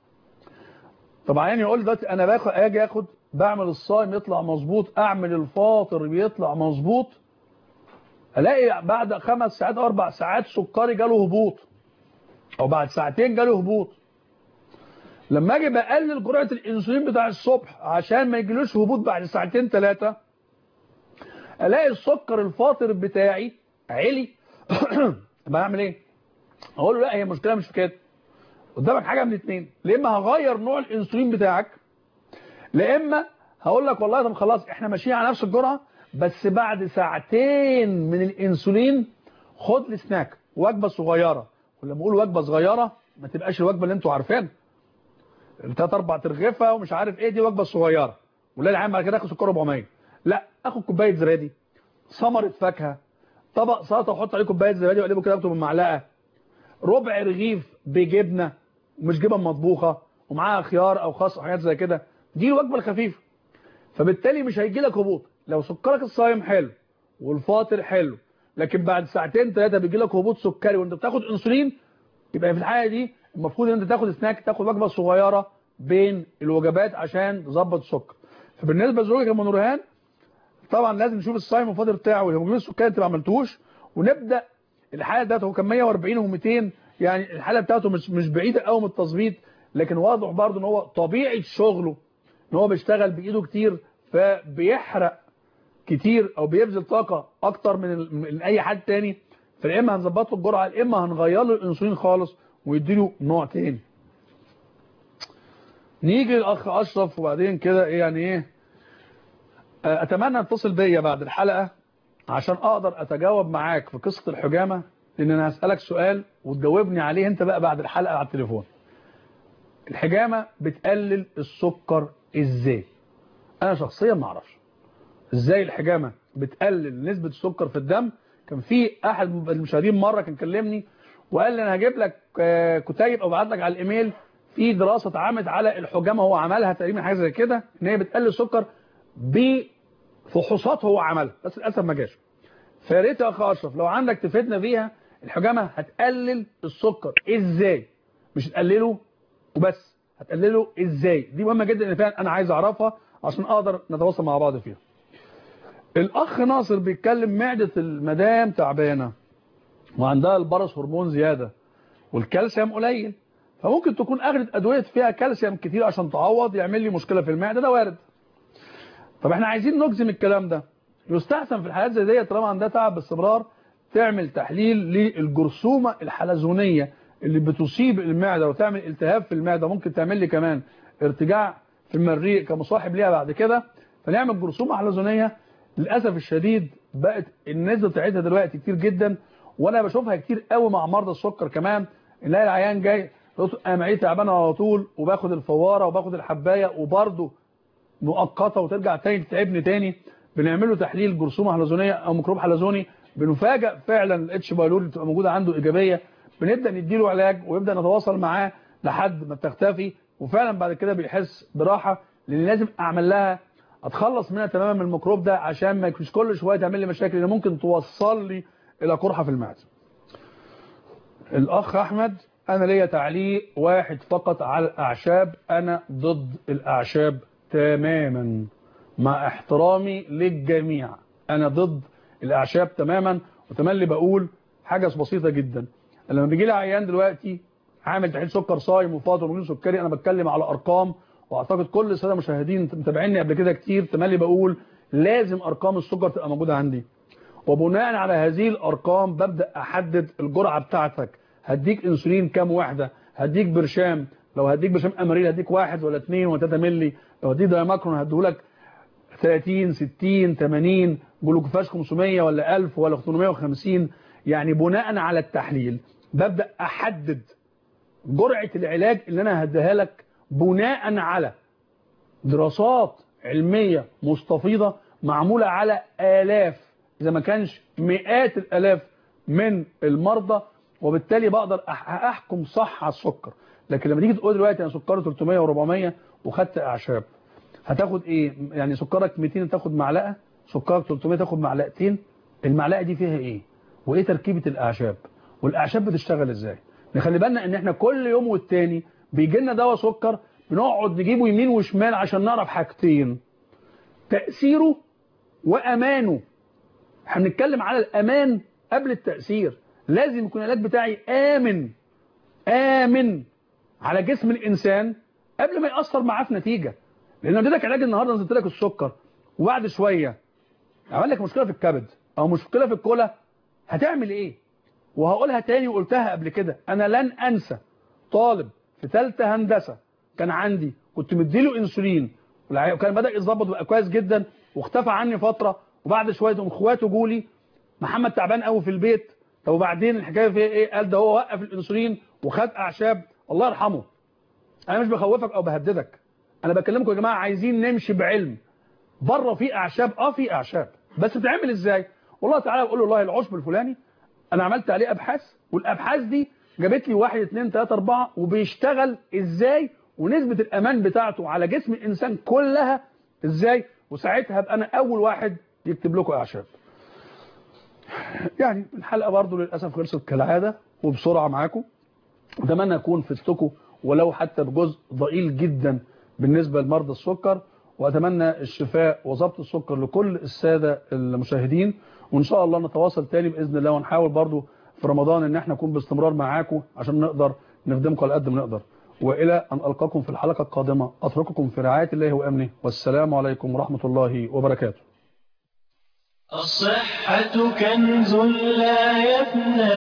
طبعا يعني يقول دلوقتي انا باخد اجي اخد بعمل الصايم يطلع مظبوط، اعمل الفاطر بيطلع مظبوط، الاقي بعد خمس ساعات او اربع ساعات سكري جاله هبوط او بعد ساعتين جاله هبوط. لما اجي بقلل جرعه الانسولين بتاع الصبح عشان ما يجيلوش هبوط بعد ساعتين ثلاثه، الاقي السكر الفاطر بتاعي عالي. بعمل ايه؟ اقول له لا هي المشكله مش في كده، قدامك حاجه من اتنين، لا اما هغير نوع الانسولين بتاعك، لا اما هقول لك والله طب خلاص احنا ماشيين على نفس الجرعه بس بعد ساعتين من الانسولين خد لي سناك وجبه صغيره. ولما اقول وجبه صغيره ما تبقاش الوجبه اللي انتوا عارفينها ثلاث اربع ترغيفه ومش عارف ايه، دي وجبه صغيره ولا العام بعد كده اخد سكر أربعمية. لا، اخد كوبايه زبادي، ثمره فاكهه، طبق سلطه وحط عليه كوبايه زبادي واقلبه كده اكتب بالمعلقه، ربع رغيف بجبنه مش جبن مطبوخه ومعاها خيار او خس وحاجات زي كده، دي الوجبه الخفيفه. فبالتالي مش هيجي لك هبوط. لو سكرك الصايم حلو والفاطر حلو لكن بعد ساعتين ثلاثه بيجي لك هبوط سكري وانت بتاخد انسولين، يبقى في الحاله دي المفروض ان انت تاخد سناك، تاخد وجبه صغيره بين الوجبات عشان تظبط السكر. فبالنسبه لزوجك ام نورهان طبعا لازم نشوف الصايم والفاطر بتاعه والهيموجلوبين السكري انت ما عملتوش، ونبدا الحاله بتاعته. هو كان مية وأربعين ومئتين، يعني الحاله بتاعته مش مش بعيده قوي من التظبيط، لكن واضح برضه ان هو طبيعه شغله ان هو بيشتغل بايده كتير فبيحرق كتير او بيبذل طاقه اكتر من, من اي حد تاني. فيا اما هنظبط له الجرعه يا اما هنغير له الانسولين خالص ويديله نوع تاني. نيجي للاخ اشرف وبعدين كده ايه يعني ايه، اتمنى اتصل بيا بعد الحلقه عشان اقدر اتجاوب معاك في قصه الحجامه، لان انا هسالك سؤال وتجاوبني عليه انت بقى بعد الحلقه على التليفون. الحجامه بتقلل السكر ازاي؟ انا شخصيا ما اعرفش ازاي الحجامه بتقلل نسبه السكر في الدم. كان في احد المشاهدين مره كان كلمني وقال لي انا هجيب لك كتيب او ابعت لك على الايميل في دراسه اتعملت على الحجامه، هو عملها تقريبا حاجه زي كده ان هي بتقلل السكر بفحوصات هو عملها، بس للاسف ما جاش. فيا ريت يا اخ اشرف لو عندك تفيدنا بيها، الحجامه هتقلل السكر ازاي؟ مش تقلله وبس، هتقلله ازاي؟ دي مهمه جدا ان فعلا انا عايز اعرفها عشان اقدر نتواصل مع بعض فيها. الاخ ناصر بيتكلم معدة المدام تعبانة وعندها البرص هرمون زيادة والكالسيوم قليل، فممكن تكون اخدت ادويه فيها كالسيوم كتير عشان تعوض يعمل لي مشكله في المعده، ده وارد. طب احنا عايزين نجزم الكلام ده. يستحسن في الحالات زي دي طالما عندها تعب باستمرار تعمل تحليل للجرثومه الحلزونيه اللي بتصيب المعده وتعمل التهاب في المعده، ممكن تعمل لي كمان ارتجاع في المريء كمصاحب ليها بعد كده، فنعمل جرثومه حلزونيه. للاسف الشديد بقت النسبه بتاعتها دلوقتي كتير جدا، وانا بشوفها كتير قوي مع مرضى السكر كمان. نلاقي العيان جاي انا معدتي تعبانه على طول وباخد الفواره وباخد الحبايه وبرده مؤقته وترجع تاني تتعبني تاني. بنعمل له تحليل جرثومه حلزونيه او ميكروب حلزوني، بنفاجئ فعلا الاتش بايلوري بتبقى موجوده عنده ايجابيه، بنبدا نديله علاج ويبدا نتواصل معاه لحد ما بتختفي، وفعلا بعد كده بيحس براحه. لان لازم اعمل لها اتخلص منها تماما من الميكروب ده عشان ما يكونش كل شويه تعمل لي مشاكل اللي ممكن توصل لي الى قرحه في المعده. الاخ احمد، انا ليا تعليق واحد فقط على الاعشاب، انا ضد الاعشاب تماما مع احترامي للجميع، انا ضد الاعشاب تماما. وتملي بقول حاجه بسيطه جدا، لما بيجي لي عيان دلوقتي عامل تحليل سكر صايم وفاطر ومجنون سكري، انا بتكلم على ارقام، واعتقد كل الساده المشاهدين متابعيني قبل كده كتير، تملي بقول لازم ارقام السكر تبقى موجوده عندي، وبناء على هذه الارقام ببدا احدد الجرعه بتاعتك. هديك انسولين كام وحده، هديك برشام، لو هديك برشام اماريل هديك واحد ولا اثنين ولا ثلاثة مللي، لو هديك دايماكرون هديهولك ثلاثين ستين ثمانين، جلوكوفاج خمسمية ولا ألف ولا ثمانمية وخمسين. يعني بناء على التحليل ببدا احدد جرعه العلاج اللي انا هديها لك بناء على دراسات علميه مستفيضه معموله على آلاف اذا ما كانش مئات الالاف من المرضى، وبالتالي بقدر احكم صح على السكر. لكن لما تيجي تقول دلوقتي انا سكري ثلاثمية وأربعمية وخدت اعشاب، هتاخد ايه؟ يعني سكرك مئتين تاخد معلقه، سكرك ثلاثمية تاخد معلقتين. المعلقه دي فيها ايه؟ وايه تركيبه الاعشاب؟ والاعشاب بتشتغل ازاي؟ نخلي بالنا ان احنا كل يوم والتاني بيجي لنا دواء سكر بنقعد نجيبه يمين وشمال عشان نعرف حاجتين: تاثيره وامانه. احنا بنتكلم على الامان قبل التاثير. لازم يكون العلاج بتاعي آمن آمن على جسم الإنسان قبل ما يأثر معاه في نتيجة. لأن اديتك علاج النهارده نزلت لك السكر وبعد شوية عمل لك مشكلة في الكبد أو مشكلة في الكلى، هتعمل إيه؟ وهقولها تاني وقلتها قبل كده، أنا لن أنسى طالب في ثالثه هندسة كان عندي، كنت مديله انسولين وكان بدأ يتظبط وبقى كويس جدا، واختفى عني فترة، وبعد شوية هم اخواته جولي: محمد تعبان قوي في البيت. طب وبعدين الحكايه فيها ايه؟ قال ده هو وقف الانسولين وخد اعشاب. الله يرحمه. انا مش بخوفك او بهددك، انا بكلمكم يا جماعه عايزين نمشي بعلم. بره في اعشاب، اه في اعشاب، بس بتتعمل ازاي؟ والله تعالى بقول له والله العشب الفلاني انا عملت عليه ابحاث، والابحاث دي جابت لي واحد اثنين ثلاثة أربعة وبيشتغل ازاي، ونسبه الامان بتاعته على جسم الانسان كلها ازاي، وساعتها ابقى انا اول واحد يكتب لكم اعشاب. يعني الحلقه برضو للاسف خلصت كالعاده وبسرعه معاكم. اتمنى اكون فدتكم ولو حتى بجزء ضئيل جدا بالنسبه لمرضى السكر، واتمنى الشفاء وضبط السكر لكل الساده المشاهدين، وان شاء الله نتواصل تاني باذن الله، ونحاول برضو في رمضان ان احنا نكون باستمرار معاكم عشان نقدر نخدمكم على قد ما نقدر. والى ان القاكم في الحلقه القادمه اترككم في رعايه الله وامنه، والسلام عليكم ورحمه الله وبركاته. الصحة كنز لا يفنى.